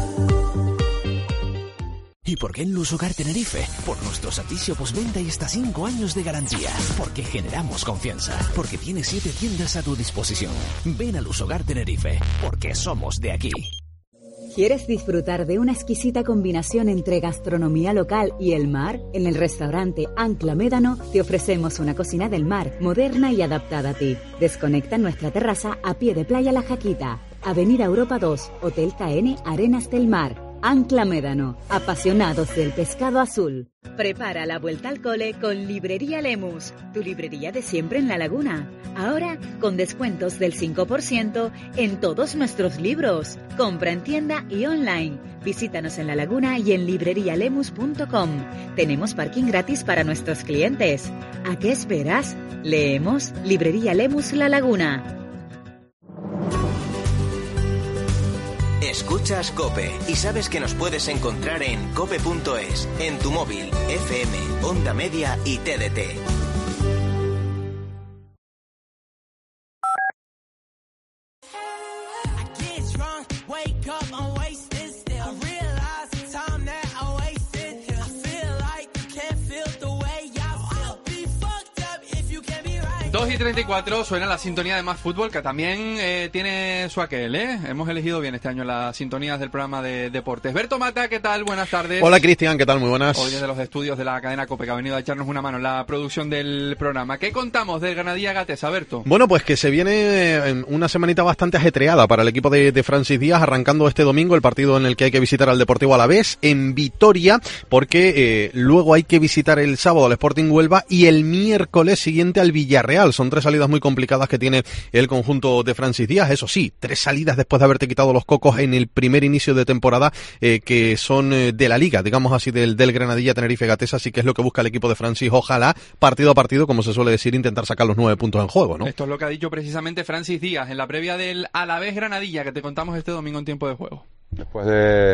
¿Y por qué en Lusogar Tenerife? Por nuestro servicio postventa y hasta 5 años de garantía. Porque generamos confianza. Porque tiene 7 tiendas a tu disposición. Ven a Lusogar Tenerife. Porque somos de aquí. ¿Quieres disfrutar de una exquisita combinación entre gastronomía local y el mar? En el restaurante Ancla Médano te ofrecemos una cocina del mar, moderna y adaptada a ti. Desconecta en nuestra terraza a pie de playa La Jaquita. Avenida Europa 2, Hotel KN Arenas del Mar. Ancla Médano, apasionados del pescado azul. Prepara la vuelta al cole con Librería Lemus, tu librería de siempre en La Laguna. Ahora con descuentos del 5% en todos nuestros libros. Compra en tienda y online. Visítanos en La Laguna y en librerialemus.com. Tenemos parking gratis para nuestros clientes. ¿A qué esperas? Leemos Librería Lemus La Laguna. Escuchas COPE y sabes que nos puedes encontrar en cope.es, en tu móvil, FM, Onda Media y TDT. 6:34 suena la sintonía de Más Fútbol, que también tiene su aquel, ¿eh? Hemos elegido bien este año las sintonías del programa de deportes. Berto Mata, ¿qué tal? Buenas tardes. Hola, Cristian, ¿qué tal? Muy buenas. Hoy desde los estudios de la cadena COPE, que ha venido a echarnos una mano en la producción del programa. ¿Qué contamos del Granadilla Gatesa, Berto? Bueno, pues que se viene una semanita bastante ajetreada para el equipo de Francis Díaz, arrancando este domingo el partido en el que hay que visitar al Deportivo Alavés en Vitoria, porque luego hay que visitar el sábado al Sporting Huelva y el miércoles siguiente al Villarreal. Son 3 salidas muy complicadas que tiene el conjunto de Francis Díaz. Eso sí, 3 salidas después de haberte quitado los cocos en el primer inicio de temporada, que son de la liga, digamos así, del Granadilla Tenerife Gatesa. Así que es lo que busca el equipo de Francis. Ojalá, partido a partido, como se suele decir, intentar sacar los 9 puntos en juego, ¿no? Esto es lo que ha dicho precisamente Francis Díaz en la previa del Alavés Granadilla, que te contamos este domingo en tiempo de juego. Después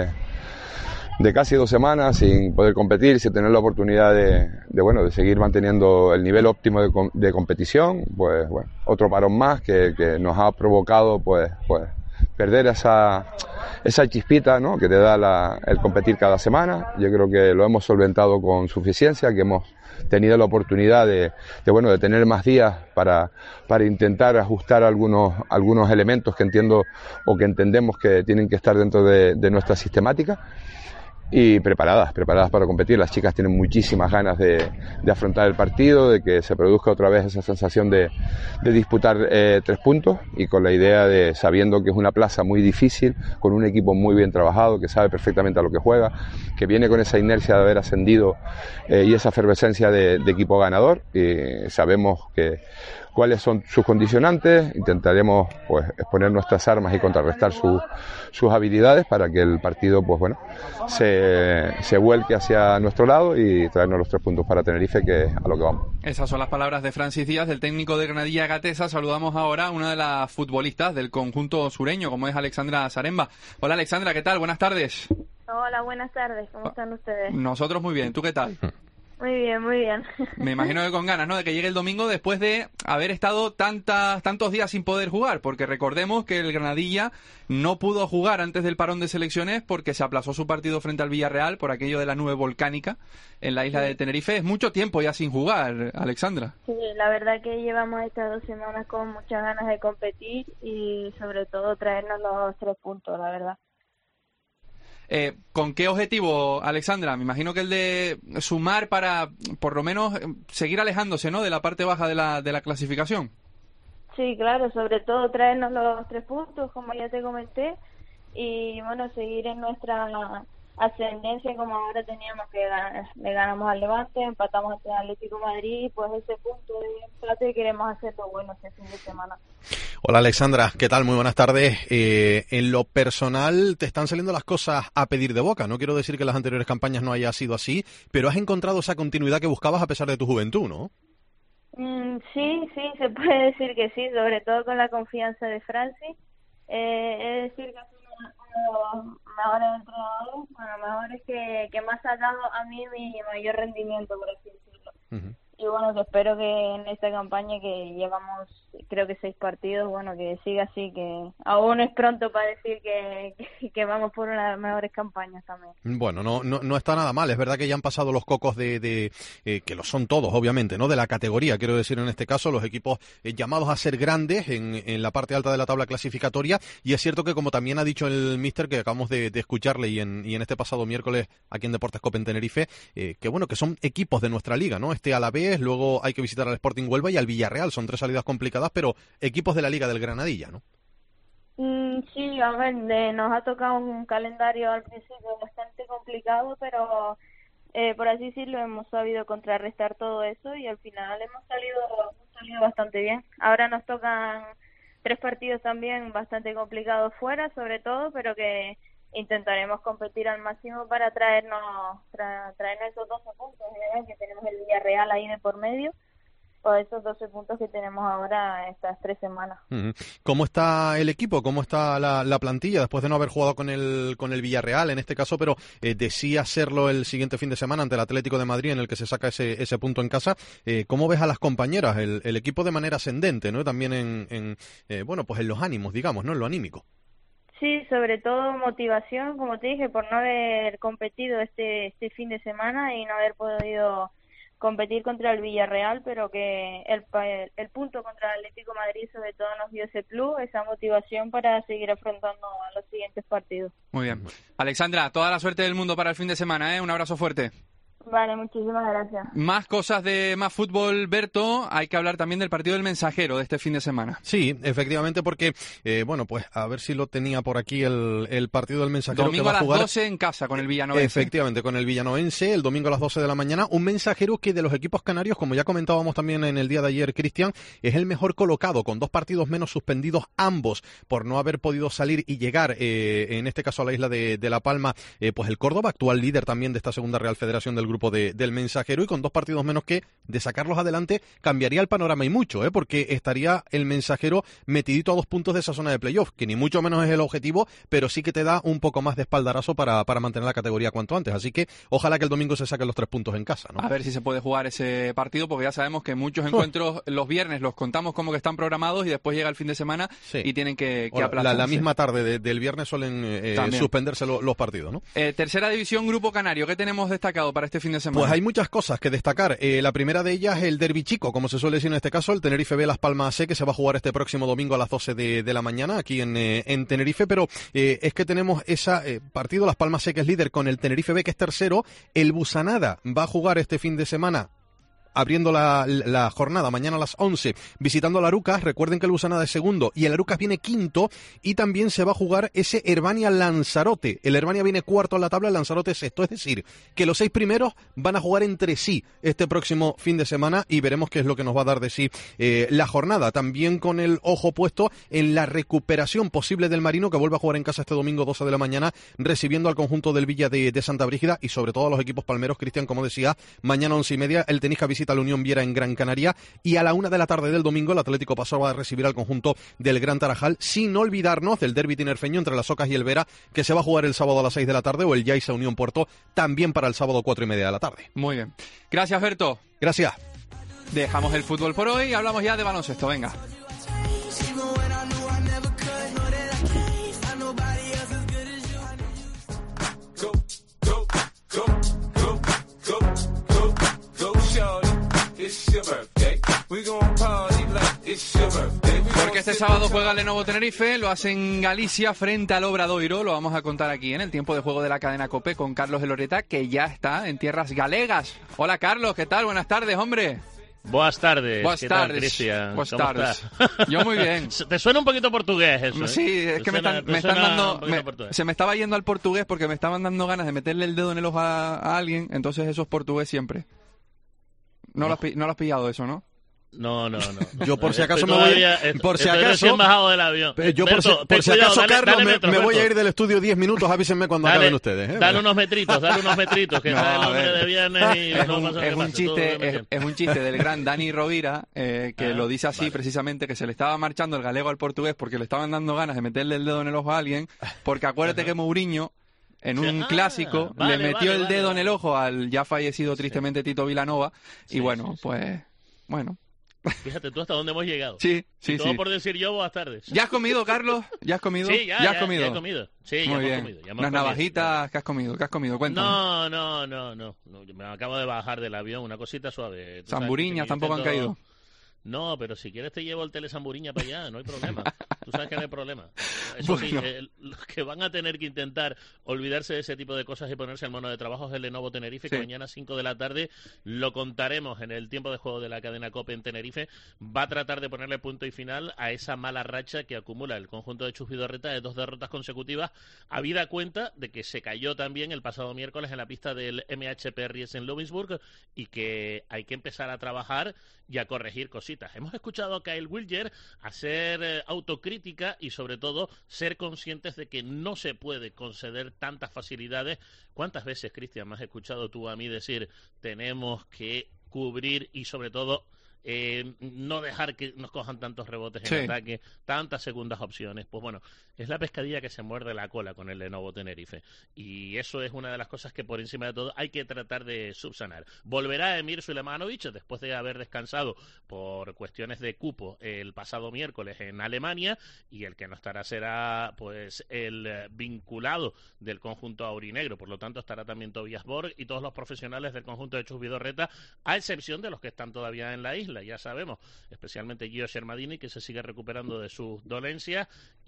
de casi 2 semanas sin poder competir, sin tener la oportunidad de seguir manteniendo el nivel óptimo de competición, pues bueno, otro parón más que nos ha provocado pues perder esa chispita, ¿no?, que te da el competir cada semana. Yo creo que lo hemos solventado con suficiencia, que hemos tenido la oportunidad de tener más días para intentar ajustar algunos elementos que entiendo o que entendemos que tienen que estar dentro de nuestra sistemática. Y preparadas para competir. Las chicas tienen muchísimas ganas de afrontar el partido, de que se produzca otra vez esa sensación de disputar 3 puntos, y con la idea de, sabiendo que es una plaza muy difícil, con un equipo muy bien trabajado, que sabe perfectamente a lo que juega, que viene con esa inercia de haber ascendido y esa efervescencia de equipo ganador, y sabemos cuáles son sus condicionantes. Intentaremos pues exponer nuestras armas y contrarrestar sus habilidades para que el partido se vuelque hacia nuestro lado y traernos los 3 puntos para Tenerife, que es a lo que vamos. Esas son las palabras de Francis Díaz, del técnico de Granadilla Gatesa. Saludamos ahora a una de las futbolistas del conjunto sureño, como es Alexandra Zaremba. Hola, Alexandra, ¿qué tal? Buenas tardes. Hola, buenas tardes. ¿Cómo están ustedes? Nosotros muy bien. ¿Tú qué tal? Muy bien, muy bien. Me imagino que con ganas, ¿no?, de que llegue el domingo después de haber estado tantos días sin poder jugar, porque recordemos que el Granadilla no pudo jugar antes del parón de selecciones porque se aplazó su partido frente al Villarreal por aquello de la nube volcánica en la isla de Tenerife. Es mucho tiempo ya sin jugar, Alexandra. Sí, la verdad que llevamos estas 2 semanas con muchas ganas de competir y sobre todo traernos los 3 puntos, la verdad. ¿Con qué objetivo, Alexandra? Me imagino que el de sumar para, por lo menos, seguir alejándose, ¿no?, de la parte baja de la clasificación. Sí, claro, sobre todo traernos los 3 puntos, como ya te comenté, y bueno, seguir en nuestra ascendencia como ahora teníamos, que le ganamos al Levante, empatamos ante Atlético de Madrid, pues ese punto de empate queremos hacerlo bueno este fin de semana. Hola, Alexandra, ¿qué tal? Muy buenas tardes. En lo personal te están saliendo las cosas a pedir de boca. No quiero decir que en las anteriores campañas no haya sido así, pero has encontrado esa continuidad que buscabas a pesar de tu juventud, ¿no? Sí, se puede decir que sí, sobre todo con la confianza de Francis. Es decir, que es uno de los mejores entrenadores, mejores que más ha dado a mí mi mayor rendimiento, por así decirlo. Uh-huh. Y bueno, que espero que en esta campaña que llevamos, creo que 6 partidos, bueno, que siga así, que aún es pronto para decir que vamos por una de las mejores campañas también. Bueno, no está nada mal. Es verdad que ya han pasado los cocos de que lo son todos, obviamente, ¿no?, de la categoría, quiero decir en este caso, los equipos llamados a ser grandes en la parte alta de la tabla clasificatoria. Y es cierto que, como también ha dicho el míster, que acabamos de escucharle y en este pasado miércoles aquí en Deportes COPE en Tenerife, que bueno, que son equipos de nuestra liga, ¿no? Alavés, luego hay que visitar al Sporting Huelva y al Villarreal. Son 3 salidas complicadas, pero equipos de la liga del Granadilla, ¿no? Sí, a ver, nos ha tocado un calendario al principio bastante complicado, pero por así decirlo, hemos sabido contrarrestar todo eso y al final hemos salido bastante bien. Ahora nos tocan 3 partidos también bastante complicados fuera, sobre todo, pero que intentaremos competir al máximo para traernos esos 12 puntos, que tenemos el Villarreal ahí de por medio, o esos 12 puntos que tenemos ahora estas 3 semanas. ¿Cómo está el equipo? ¿Cómo está la plantilla después de no haber jugado con el Villarreal en este caso, pero de sí hacerlo el siguiente fin de semana ante el Atlético de Madrid, en el que se saca ese punto en casa? ¿Cómo ves a las compañeras, el equipo de manera ascendente, ¿no?, también en los ánimos, digamos, ¿no?, en lo anímico? Sí, sobre todo motivación, como te dije, por no haber competido este fin de semana y no haber podido competir contra el Villarreal, pero que el punto contra el Atlético de Madrid sobre todo nos dio ese plus, esa motivación para seguir afrontando a los siguientes partidos. Muy bien. Alexandra, toda la suerte del mundo para el fin de semana, ¿eh? Un abrazo fuerte. Vale, muchísimas gracias. Más cosas de más fútbol, Berto. Hay que hablar también del partido del Mensajero de este fin de semana. Sí, efectivamente, porque, bueno, pues a ver si lo tenía por aquí el partido del Mensajero. Domingo que va a las jugar 12 en casa con el Villanovense. Efectivamente, con el Villanovense, el domingo a las 12 de la mañana. Un Mensajero que de los equipos canarios, como ya comentábamos también en el día de ayer, Cristian, es el mejor colocado, con 2 partidos menos suspendidos ambos, por no haber podido salir y llegar, en este caso a la isla de La Palma, pues el Córdoba, actual líder también de esta segunda Real Federación del grupo del Mensajero, y con 2 partidos menos que de sacarlos adelante cambiaría el panorama y mucho, porque estaría el Mensajero metidito a 2 puntos de esa zona de playoff, que ni mucho menos es el objetivo, pero sí que te da un poco más de espaldarazo para mantener la categoría cuanto antes. Así que ojalá que el domingo se saquen los 3 puntos en casa, ¿no? A ver si se puede jugar ese partido, porque ya sabemos que muchos encuentros los viernes los contamos como que están programados y después llega el fin de semana y tienen que aplazarse. La misma tarde del viernes suelen suspenderse los partidos, ¿no? Tercera división, Grupo Canario, ¿qué tenemos destacado para este fin de semana? Pues hay muchas cosas que destacar. La primera de ellas es el derbi chico, como se suele decir en este caso, el Tenerife B Las Palmas C, que se va a jugar este próximo domingo a las 12 de la mañana aquí en Tenerife, pero es que tenemos ese partido, Las Palmas C, que es líder, con el Tenerife B, que es tercero. El Busanada va a jugar este fin de semana, abriendo la jornada mañana a las 11, visitando el Arucas. Recuerden que el Busanada es segundo y el Arucas viene quinto, y también se va a jugar ese Herbania-Lanzarote. El Herbania viene cuarto en la tabla, el Lanzarote sexto, es decir, que los 6 primeros van a jugar entre sí este próximo fin de semana, y veremos qué es lo que nos va a dar de sí la jornada, también con el ojo puesto en la recuperación posible del Marino, que vuelve a jugar en casa este domingo 12 de la mañana, recibiendo al conjunto del Villa de Santa Brígida, y sobre todo a los equipos palmeros. Cristian, como decía, mañana 11:30 el Tenisca visita a la Unión Viera en Gran Canaria, y a la 1 de la tarde del domingo el Atlético Paso va a recibir al conjunto del Gran Tarajal, sin olvidarnos del derbi tinerfeño entre las Ocas y el Vera, que se va a jugar el sábado a las 6 de la tarde, o el Yaiza Unión Puerto también para el sábado 4:30 de la tarde. Muy bien. Gracias, Berto. Gracias. Dejamos el fútbol por hoy y hablamos ya de baloncesto. Venga. Porque este sábado juega el Lenovo Tenerife, lo hace en Galicia frente al Obradoiro. Lo vamos a contar aquí en el tiempo de juego de la cadena COPE con Carlos Eloreta, que ya está en tierras galegas. Hola, Carlos, ¿qué tal? Buenas tardes, hombre. Buenas tardes. Buenas tardes, Cristian? Buenas tardes. Yo muy bien. Te suena un poquito portugués eso, ¿eh? Sí, es que me están dando... se me estaba yendo al portugués porque me estaban dando ganas de meterle el dedo en el ojo a alguien, entonces eso es portugués siempre. No lo has pillado eso, ¿no? No. Yo por si acaso me voy... Por si acaso... recién bajado del avión. Yo por si acaso, Carlos, me voy a ir del estudio 10 minutos. Avísenme cuando acaben ustedes. Dale unos metritos, que está el hombre de viernes y no pasa nada. Es un chiste del gran Dani Rovira, que lo dice así precisamente, que se le estaba marchando el galego al portugués porque le estaban dando ganas de meterle el dedo en el ojo a alguien, porque acuérdate que Mourinho en un clásico le metió el dedo en el ojo al ya fallecido tristemente Tito Vilanova, y bueno. Fíjate tú hasta dónde hemos llegado. Sí. Todo por decir yo, buenas tardes. ¿Ya has comido, Carlos? ¿Ya has comido? Sí, ya he comido. Sí, muy bien. Comido. Unas navajitas, ¿qué has comido? Cuéntame. No. Me acabo de bajar del avión, una cosita suave. Zamburiñas tampoco han caído. No, pero si quieres te llevo el telesamburiña para allá, no hay problema. Tú sabes que no hay problema. Eso sí, los que van a tener que intentar olvidarse de ese tipo de cosas y ponerse al mono de trabajo es el Lenovo Tenerife, que mañana a 5 de la tarde lo contaremos en el tiempo de juego de la cadena COPE en Tenerife. Va a tratar de ponerle punto y final a esa mala racha que acumula el conjunto de Chus Vidorreta de 2 derrotas consecutivas, habida cuenta de que se cayó también el pasado miércoles en la pista del MHP Ries en Lovingsburg, y que hay que empezar a trabajar y a corregir cositas. Hemos escuchado a Kyle Wilger hacer autocrítica y sobre todo ser conscientes de que no se puede conceder tantas facilidades. ¿Cuántas veces, Cristian, me has escuchado tú a mí decir tenemos que cubrir y sobre todo no dejar que nos cojan tantos rebotes en ataque, tantas segundas opciones. Pues bueno, es la pescadilla que se muerde la cola con el Lenovo Tenerife, y eso es una de las cosas que por encima de todo hay que tratar de subsanar. Volverá Emir Sulejmanovic después de haber descansado por cuestiones de cupo el pasado miércoles en Alemania, y el que no estará será pues el vinculado del conjunto aurinegro. Por lo tanto estará también Tobias Borg y todos los profesionales del conjunto de Chus Vidorreta, a excepción de los que están todavía en la isla, ya sabemos, especialmente Gio Shermadini, que se sigue recuperando de sus dolencias,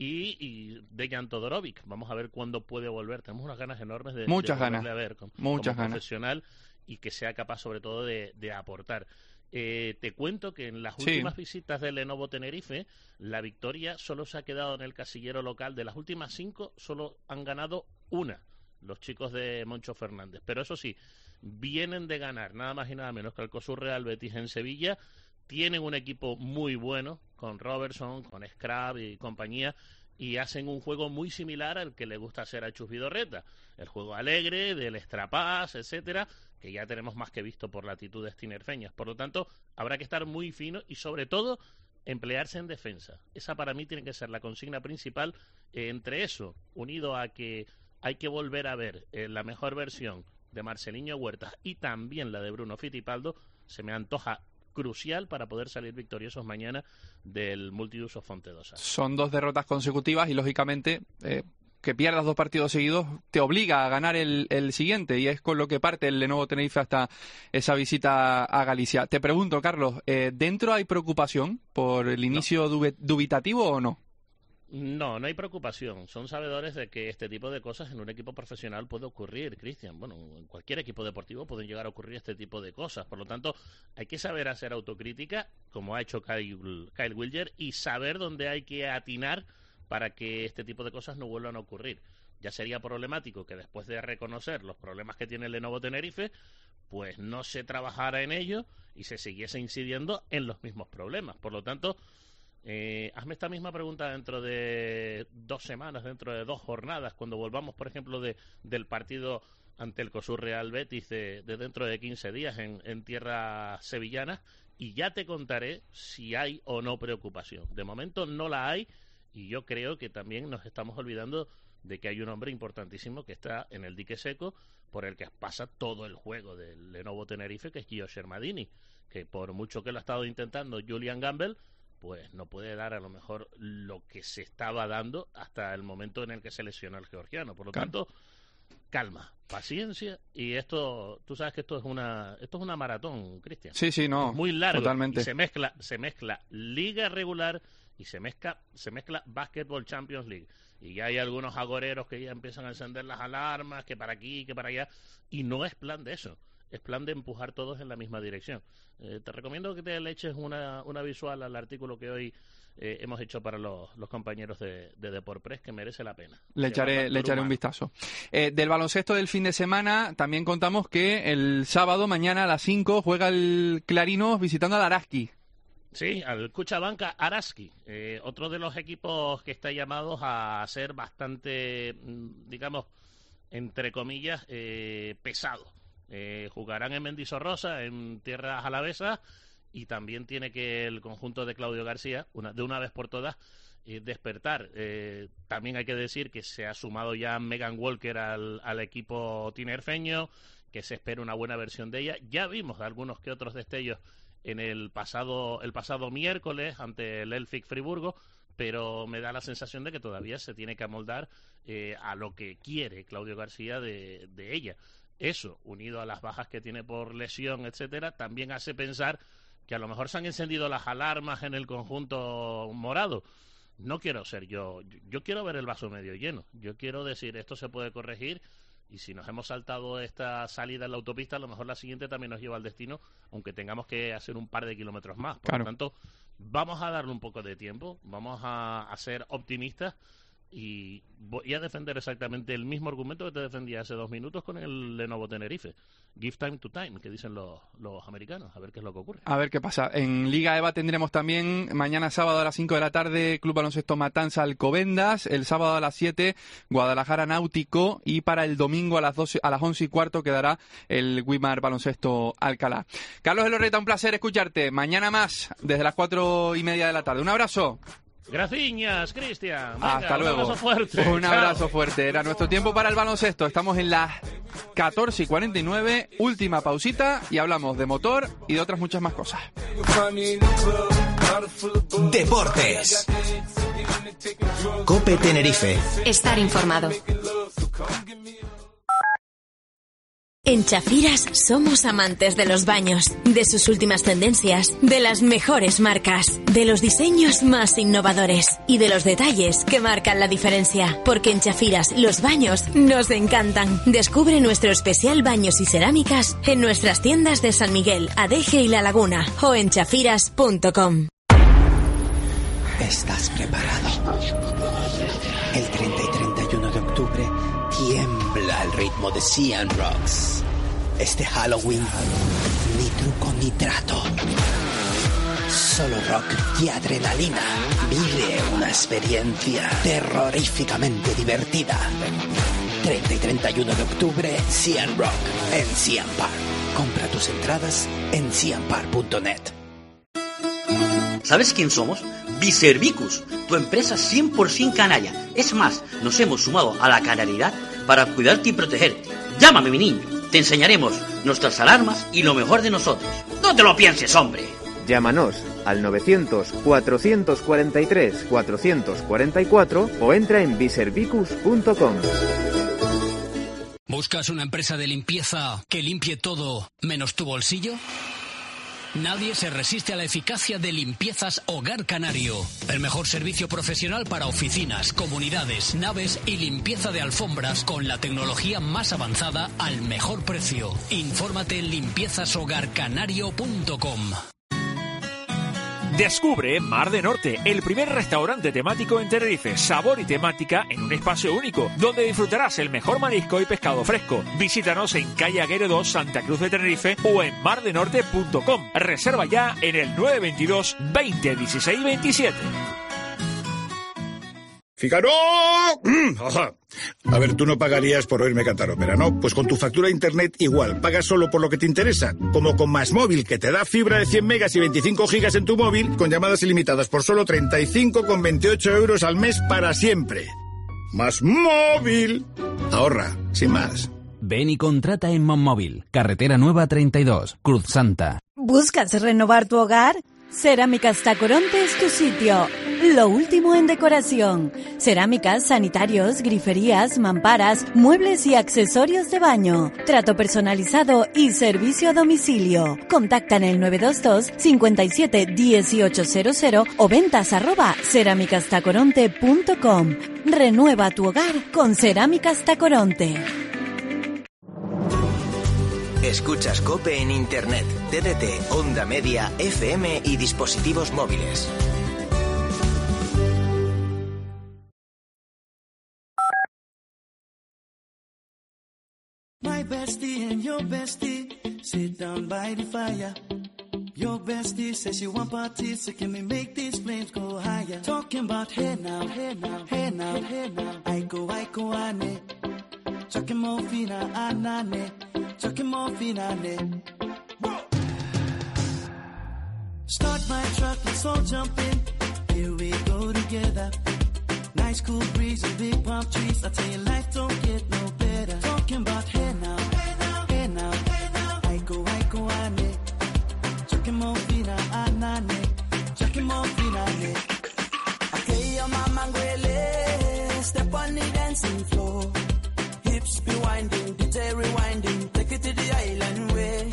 y Dejan Todorovic. Vamos a ver cuándo puede volver. Tenemos unas ganas enormes de volverle a ver como profesional, y que sea capaz sobre todo de aportar. Te cuento que en las últimas visitas del Lenovo Tenerife, la victoria solo se ha quedado en el casillero local. De las últimas 5 solo han ganado una los chicos de Moncho Fernández, pero eso sí, vienen de ganar nada más y nada menos que al COSUR Real Betis en Sevilla. Tienen un equipo muy bueno con Robertson, con Scrap y compañía, y hacen un juego muy similar al que le gusta hacer a Chus Vidorreta, el juego alegre del extrapás, etcétera, que ya tenemos más que visto por latitudes tinerfeñas. Por lo tanto, habrá que estar muy fino y sobre todo emplearse en defensa. Esa para mí tiene que ser la consigna principal. Entre eso, unido a que hay que volver a ver la mejor versión de Marceliño Huertas y también la de Bruno Fittipaldo, se me antoja crucial para poder salir victoriosos mañana del multiuso Fontedosa. Son 2 derrotas consecutivas y lógicamente que pierdas 2 partidos seguidos te obliga a ganar el siguiente, y es con lo que parte el Lenovo Tenerife hasta esa visita a Galicia. Te pregunto, Carlos, ¿dentro hay preocupación por el inicio dubitativo o no? No, no hay preocupación. Son sabedores de que este tipo de cosas en un equipo profesional puede ocurrir, Cristian. Bueno, en cualquier equipo deportivo pueden llegar a ocurrir este tipo de cosas. Por lo tanto, hay que saber hacer autocrítica, como ha hecho Kyle Wilger, y saber dónde hay que atinar para que este tipo de cosas no vuelvan a ocurrir. Ya sería problemático que después de reconocer los problemas que tiene el Lenovo Tenerife, pues no se trabajara en ello y se siguiese incidiendo en los mismos problemas. Por lo tanto, hazme esta misma pregunta dentro de 2 semanas, dentro de 2 jornadas, cuando volvamos, por ejemplo, del partido ante el COSUR Real Betis de dentro de 15 días en tierras sevillanas, y ya te contaré si hay o no preocupación. De momento no la hay, y yo creo que también nos estamos olvidando de que hay un hombre importantísimo que está en el dique seco, por el que pasa todo el juego del Lenovo Tenerife, que es Gio Shermadini, que por mucho que lo ha estado intentando Julian Gamble, pues no puede dar a lo mejor lo que se estaba dando hasta el momento en el que se lesionó el georgiano. Por lo tanto, calma, paciencia, y esto, tú sabes que esto es una maratón, Cristian. Sí, no, es muy largo, totalmente. Y se mezcla liga regular y se mezcla Basketball Champions League, y ya hay algunos agoreros que ya empiezan a encender las alarmas, que para aquí, que para allá, y no es plan de eso. Es plan de empujar todos en la misma dirección. Te recomiendo que te le eches una visual al artículo que hoy hemos hecho para los compañeros de Deportpress, que merece la pena. Le echaré un vistazo. Del baloncesto del fin de semana también contamos que el sábado, mañana a las 5, juega el Clarinos visitando al Araski. Sí, al Cuchabanca Araski, otro de los equipos que está llamados a ser bastante, digamos, entre comillas, pesado. Jugarán en Mendizorrosa, en tierras alavesas, y también tiene que el conjunto de Claudio García, de una vez por todas, despertar. También hay que decir que se ha sumado ya Megan Walker al equipo tinerfeño, que se espera una buena versión de ella. Ya vimos algunos que otros destellos en el pasado miércoles ante el Elfic Friburgo, pero me da la sensación de que todavía se tiene que amoldar a lo que quiere Claudio García de ella. Eso, unido a las bajas que tiene por lesión, etcétera, también hace pensar que a lo mejor se han encendido las alarmas en el conjunto morado. No quiero ser yo quiero ver el vaso medio lleno. Yo quiero decir, esto se puede corregir, y si nos hemos saltado esta salida en la autopista, a lo mejor la siguiente también nos lleva al destino, aunque tengamos que hacer un par de kilómetros más. Por lo tanto, vamos a darle un poco de tiempo, vamos a ser optimistas, Y voy a defender exactamente el mismo argumento que te defendía hace 2 minutos con el Lenovo Tenerife. Give time to time, que dicen los americanos. A ver qué es lo que ocurre. A ver qué pasa. En Liga EVA tendremos también mañana sábado a las 5 de la tarde Club Baloncesto Matanza Alcobendas. El sábado a las 7 Guadalajara Náutico. Y para el domingo a las 11:15 quedará el Wimar Baloncesto Alcalá. Carlos Elorreta, un placer escucharte. Mañana más, desde las 4:30 de la tarde. Un abrazo. Gracias, Cristian. Hasta luego. Un abrazo fuerte. Un abrazo fuerte. Era nuestro tiempo para el baloncesto. Estamos en las 14:49, última pausita, y hablamos de motor y de otras muchas más cosas. Deportes. COPE Tenerife. Estar informado. En Chafiras somos amantes de los baños, de sus últimas tendencias, de las mejores marcas, de los diseños más innovadores y de los detalles que marcan la diferencia. Porque en Chafiras los baños nos encantan. Descubre nuestro especial baños y cerámicas en nuestras tiendas de San Miguel, Adeje y La Laguna o en chafiras.com. ¿Estás preparado? El 30 y 31 de octubre tiembla el ritmo de Cian Rocks. Este Halloween, ni truco ni trato. Solo rock y adrenalina. Vive una experiencia terroríficamente divertida. 30 y 31 de octubre, Cian Rock en Cian Park. Compra tus entradas en cianpark.net. ¿Sabes quién somos? Biservicus, tu empresa 100% canaria. Es más, nos hemos sumado a la canariedad para cuidarte y protegerte. Llámame, mi niño. Te enseñaremos nuestras alarmas y lo mejor de nosotros. ¡No te lo pienses, hombre! Llámanos al 900-443-444 o entra en biservicus.com. ¿Buscas una empresa de limpieza que limpie todo menos tu bolsillo? Nadie se resiste a la eficacia de Limpiezas Hogar Canario. El mejor servicio profesional para oficinas, comunidades, naves y limpieza de alfombras con la tecnología más avanzada al mejor precio. Infórmate en limpiezashogarcanario.com. Descubre Mar de Norte, el primer restaurante temático en Tenerife. Sabor y temática en un espacio único, donde disfrutarás el mejor marisco y pescado fresco. Visítanos en calle Aguero 2, Santa Cruz de Tenerife o en mardenorte.com. Reserva ya en el 922 20 16 27. ¡Fígaro! Ajá. A ver, tú no pagarías por oírme cantar ópera, ¿no? Pues con tu factura de internet igual, pagas solo por lo que te interesa. Como con Más Móvil, que te da fibra de 100 megas y 25 gigas en tu móvil, con llamadas ilimitadas por solo 35,28 euros al mes para siempre. Más Móvil. Ahorra, sin más. Ven y contrata en Monmóvil, Carretera Nueva 32, Cruz Santa. ¿Buscas renovar tu hogar? Cerámicas Tacoronte es tu sitio. Lo último en decoración. Cerámicas, sanitarios, griferías, mamparas, muebles y accesorios de baño. Trato personalizado y servicio a domicilio. Contacta en el 922 57 1800 o ventas@cerámicastacoronte.com. Renueva tu hogar con Cerámicas Tacoronte. Escuchas COPE en Internet, TDT, Onda Media, FM y dispositivos móviles. My bestie and your bestie sit down by the fire. Your bestie says she want parties, so can we make these flames go higher? Talking about hey now, hey now, hey now, hey now. I go, ane. Chucking morphina, anane. Chucking morphina, ane. Start my truck, let's all jump in. Here we go together. Nice cool breeze and big palm trees. I tell you, life don't get no better. Talking about hey now, hey now, hey now, hey now. I go, ane. Chucking morphina, anane. Chucking morphina, ane. Okay, your mama ngwele. Step on the dancing floor. Hips be winding, DJ rewinding. Take it to the island way.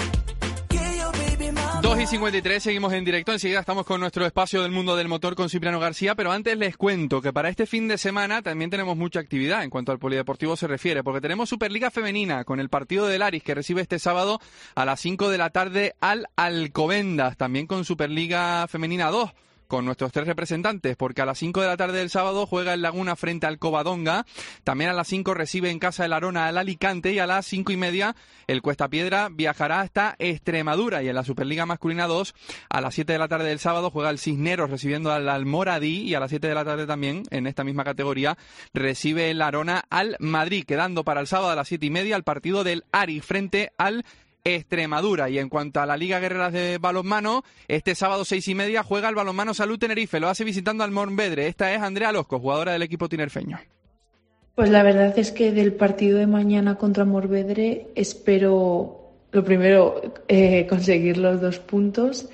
2:53, seguimos en directo. Enseguida estamos con nuestro espacio del mundo del motor con Cipriano García, pero antes les cuento que para este fin de semana también tenemos mucha actividad en cuanto al polideportivo se refiere, porque tenemos Superliga Femenina con el partido del Aris que recibe este sábado a las 5 de la tarde al Alcobendas, también con Superliga Femenina 2 con nuestros 3 representantes, porque a las 5 de la tarde del sábado juega el Laguna frente al Covadonga, también a las 5 recibe en casa el Arona al Alicante, y a las 5:30 el Cuestapiedra viajará hasta Extremadura. Y en la Superliga Masculina 2, a las 7 de la tarde del sábado juega el Cisneros recibiendo al Almoradí, y a las 7 de la tarde también, en esta misma categoría, recibe el Arona al Madrid, quedando para el sábado a las 7:30 el partido del Ari frente al Extremadura. Y en cuanto a la Liga Guerreras de balonmano, este sábado 6:30 juega el Balonmano Salud Tenerife, lo hace visitando al Montvedre. Esta es Andrea Losco, jugadora del equipo tinerfeño. Pues la verdad es que del partido de mañana contra Montvedre espero, lo primero, conseguir los 2 puntos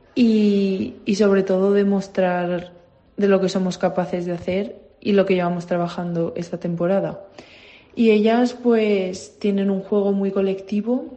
y sobre todo demostrar de lo que somos capaces de hacer y lo que llevamos trabajando esta temporada. Y ellas pues tienen un juego muy colectivo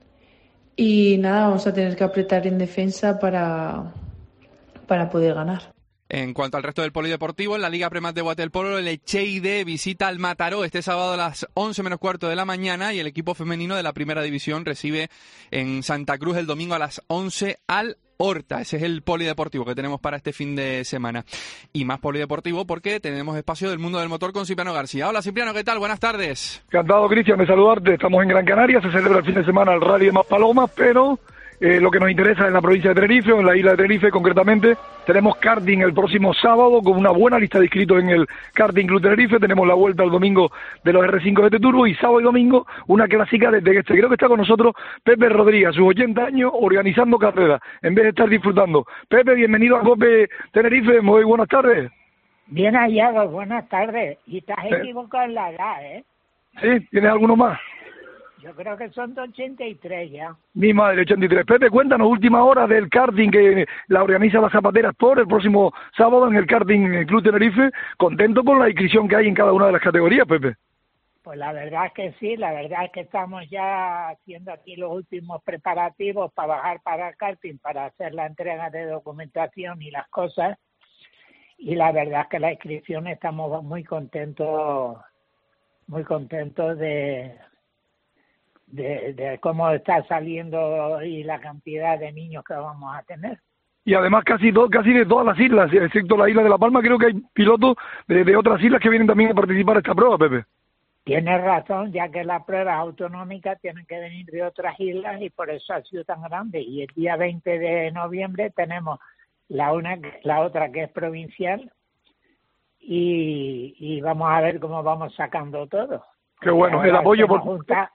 y nada, vamos a tener que apretar en defensa para poder ganar. En cuanto al resto del polideportivo, en la Liga Premat de waterpolo, el Echeide visita al Mataró este sábado a las 11 menos cuarto de la mañana, y el equipo femenino de la primera división recibe en Santa Cruz el domingo a las 11 al Horta. Ese es el polideportivo que tenemos para este fin de semana. Y más polideportivo porque tenemos espacio del mundo del motor con Cipriano García. Hola Cipriano, ¿qué tal? Buenas tardes. Encantado, Cristian, de saludarte. Estamos en Gran Canaria, se celebra el fin de semana el Rally de Maspalomas, pero lo que nos interesa en la provincia de Tenerife, o en la isla de Tenerife concretamente, tenemos karting el próximo sábado con una buena lista de inscritos en el Karting Club Tenerife. Tenemos la vuelta el domingo de los R5 de Turbo, y sábado y domingo una clásica de Tegueste. Creo que está con nosotros Pepe Rodríguez, a sus 80 años, organizando carreras en vez de estar disfrutando. Pepe, bienvenido a COPE Tenerife, muy buenas tardes. Bien hallado, buenas tardes. Y estás equivocado en la edad, ¿eh? ¿Sí? ¿Tienes alguno más? Yo creo que son de 83 ya. Mi madre, 83. Pepe, cuéntanos, última hora del karting que la organiza la Zapatera Sport el próximo sábado en el Karting Club Tenerife. ¿Contento con la inscripción que hay en cada una de las categorías, Pepe? Pues la verdad es que sí, la verdad es que estamos ya haciendo aquí los últimos preparativos para bajar para el karting, para hacer la entrega de documentación y las cosas. Y la verdad es que la inscripción estamos muy contentos de cómo está saliendo y la cantidad de niños que vamos a tener. Y además casi de todas las islas, excepto la isla de La Palma, creo que hay pilotos de otras islas que vienen también a participar a esta prueba, Pepe. Tienes razón, ya que las pruebas autonómicas tienen que venir de otras islas y por eso ha sido tan grande. Y el día 20 de noviembre tenemos la otra que es provincial y vamos a ver cómo vamos sacando todo. Qué bueno, el apoyo por...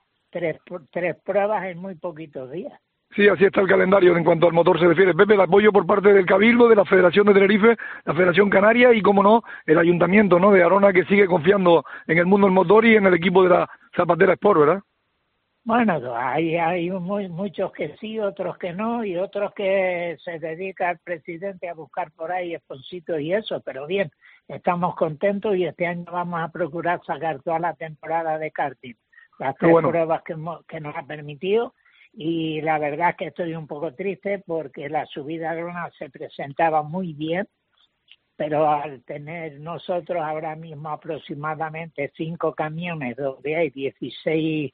Tres pruebas en muy poquitos días. Sí, así está el calendario en cuanto al motor se refiere. Pepe, el apoyo por parte del Cabildo, de la Federación de Tenerife, la Federación Canaria y, como no, el Ayuntamiento, ¿no?, de Arona, que sigue confiando en el mundo del motor y en el equipo de la Zapatera Sport, ¿verdad? Bueno, hay muchos que sí, otros que no, y otros que se dedica el presidente a buscar por ahí esponsitos y eso, pero bien, estamos contentos y este año vamos a procurar sacar toda la temporada de karting. Las 3 pruebas que nos ha permitido, y la verdad es que estoy un poco triste porque la subida de Arona se presentaba muy bien, pero al tener nosotros ahora mismo aproximadamente 5 camiones donde hay 16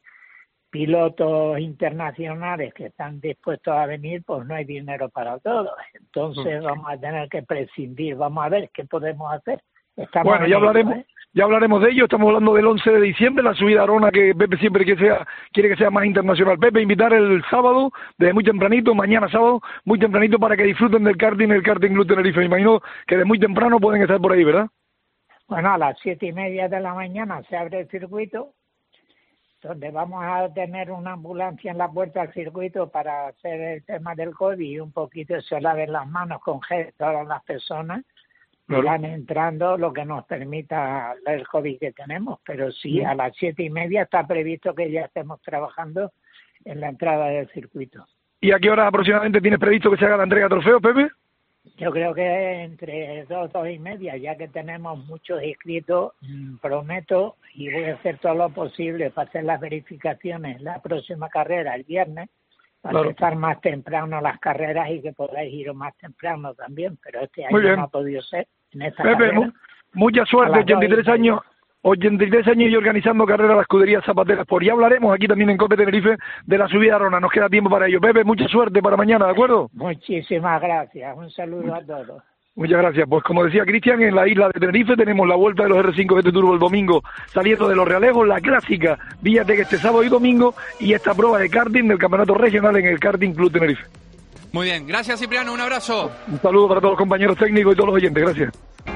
pilotos internacionales que están dispuestos a venir, pues no hay dinero para todos. Entonces vamos a tener que prescindir, vamos a ver qué podemos hacer. Bueno, ya hablaremos de ello. Estamos hablando del 11 de diciembre, la subida a Arona, que Pepe siempre quiere que sea más internacional. Pepe, invitar el sábado, desde muy tempranito, mañana sábado, muy tempranito, para que disfruten del karting, el Karting Club Tenerife. Me imagino que de muy temprano pueden estar por ahí, ¿verdad? Bueno, a las 7:30 de la mañana se abre el circuito, donde vamos a tener una ambulancia en la puerta del circuito para hacer el tema del COVID y un poquito se laven las manos con gel todas las personas. Claro. Van entrando lo que nos permita el COVID que tenemos, pero sí, a las 7:30 está previsto que ya estemos trabajando en la entrada del circuito. ¿Y a qué hora aproximadamente tienes previsto que se haga la entrega de trofeos, Pepe? Yo creo que entre 2:30, ya que tenemos muchos inscritos, prometo y voy a hacer todo lo posible para hacer las verificaciones la próxima carrera, el viernes, para empezar más temprano las carreras y que podáis ir más temprano también, pero este año no ha podido ser en esta Pepe, carrera. Mucha suerte, 83 años y organizando carreras a la escudería Zapatera Sport. Ya hablaremos aquí también en COPE Tenerife de la subida a Arona, nos queda tiempo para ello. Pepe, mucha suerte para mañana, ¿de acuerdo? Muchísimas gracias, un saludo a todos. Muchas gracias. Pues como decía Cristian, en la isla de Tenerife tenemos la vuelta de los R5 GT Turbo el domingo saliendo de Los Realejos, la clásica Villatec este sábado y domingo, y esta prueba de karting del campeonato regional en el Karting Club Tenerife. Muy bien, gracias Cipriano, un abrazo. Un saludo para todos los compañeros técnicos y todos los oyentes, gracias.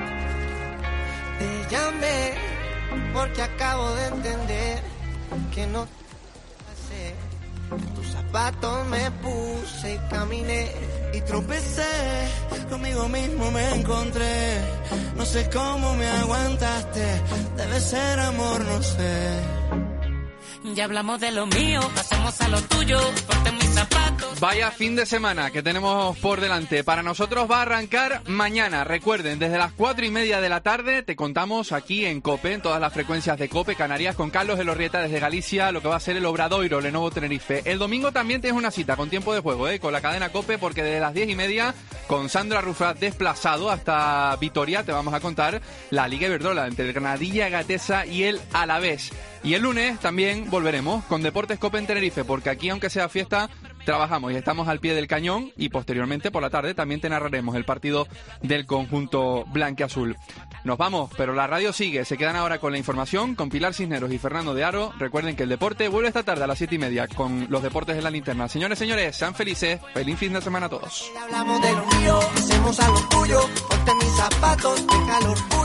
Te llamé porque acabo de entender que no sé. Tus zapatos me puse y caminé y tropecé, conmigo mismo me encontré. No sé cómo me aguantaste, debe ser amor, no sé. Ya hablamos de lo mío, pasamos a lo tuyo, ponte mis zapatos. Vaya fin de semana que tenemos por delante. Para nosotros va a arrancar mañana. Recuerden, desde las 4:30 de la tarde te contamos aquí en COPE, en todas las frecuencias de COPE Canarias, con Carlos Elorrieta desde Galicia, lo que va a ser el Obradoiro Lenovo Tenerife. El domingo también tienes una cita con tiempo de juego, con la cadena COPE, porque desde las 10:30 con Sandra Rufat desplazado hasta Vitoria te vamos a contar la Liga Iberdrola entre el Granadilla Gatesa y el Alavés. Y el lunes también volveremos con Deportes COPE en Tenerife, porque aquí, aunque sea fiesta, trabajamos y estamos al pie del cañón, y posteriormente por la tarde también te narraremos el partido del conjunto blanquiazul. Nos vamos, pero la radio sigue. Se quedan ahora con la información con Pilar Cisneros y Fernando de Aro. Recuerden que el deporte vuelve esta tarde a las 7:30 con los deportes en la linterna. Señores, sean felices. Feliz fin de semana a todos. Hablamos de lo mío, hacemos a lo tuyo, ponte mis zapatos, deja el orgullo.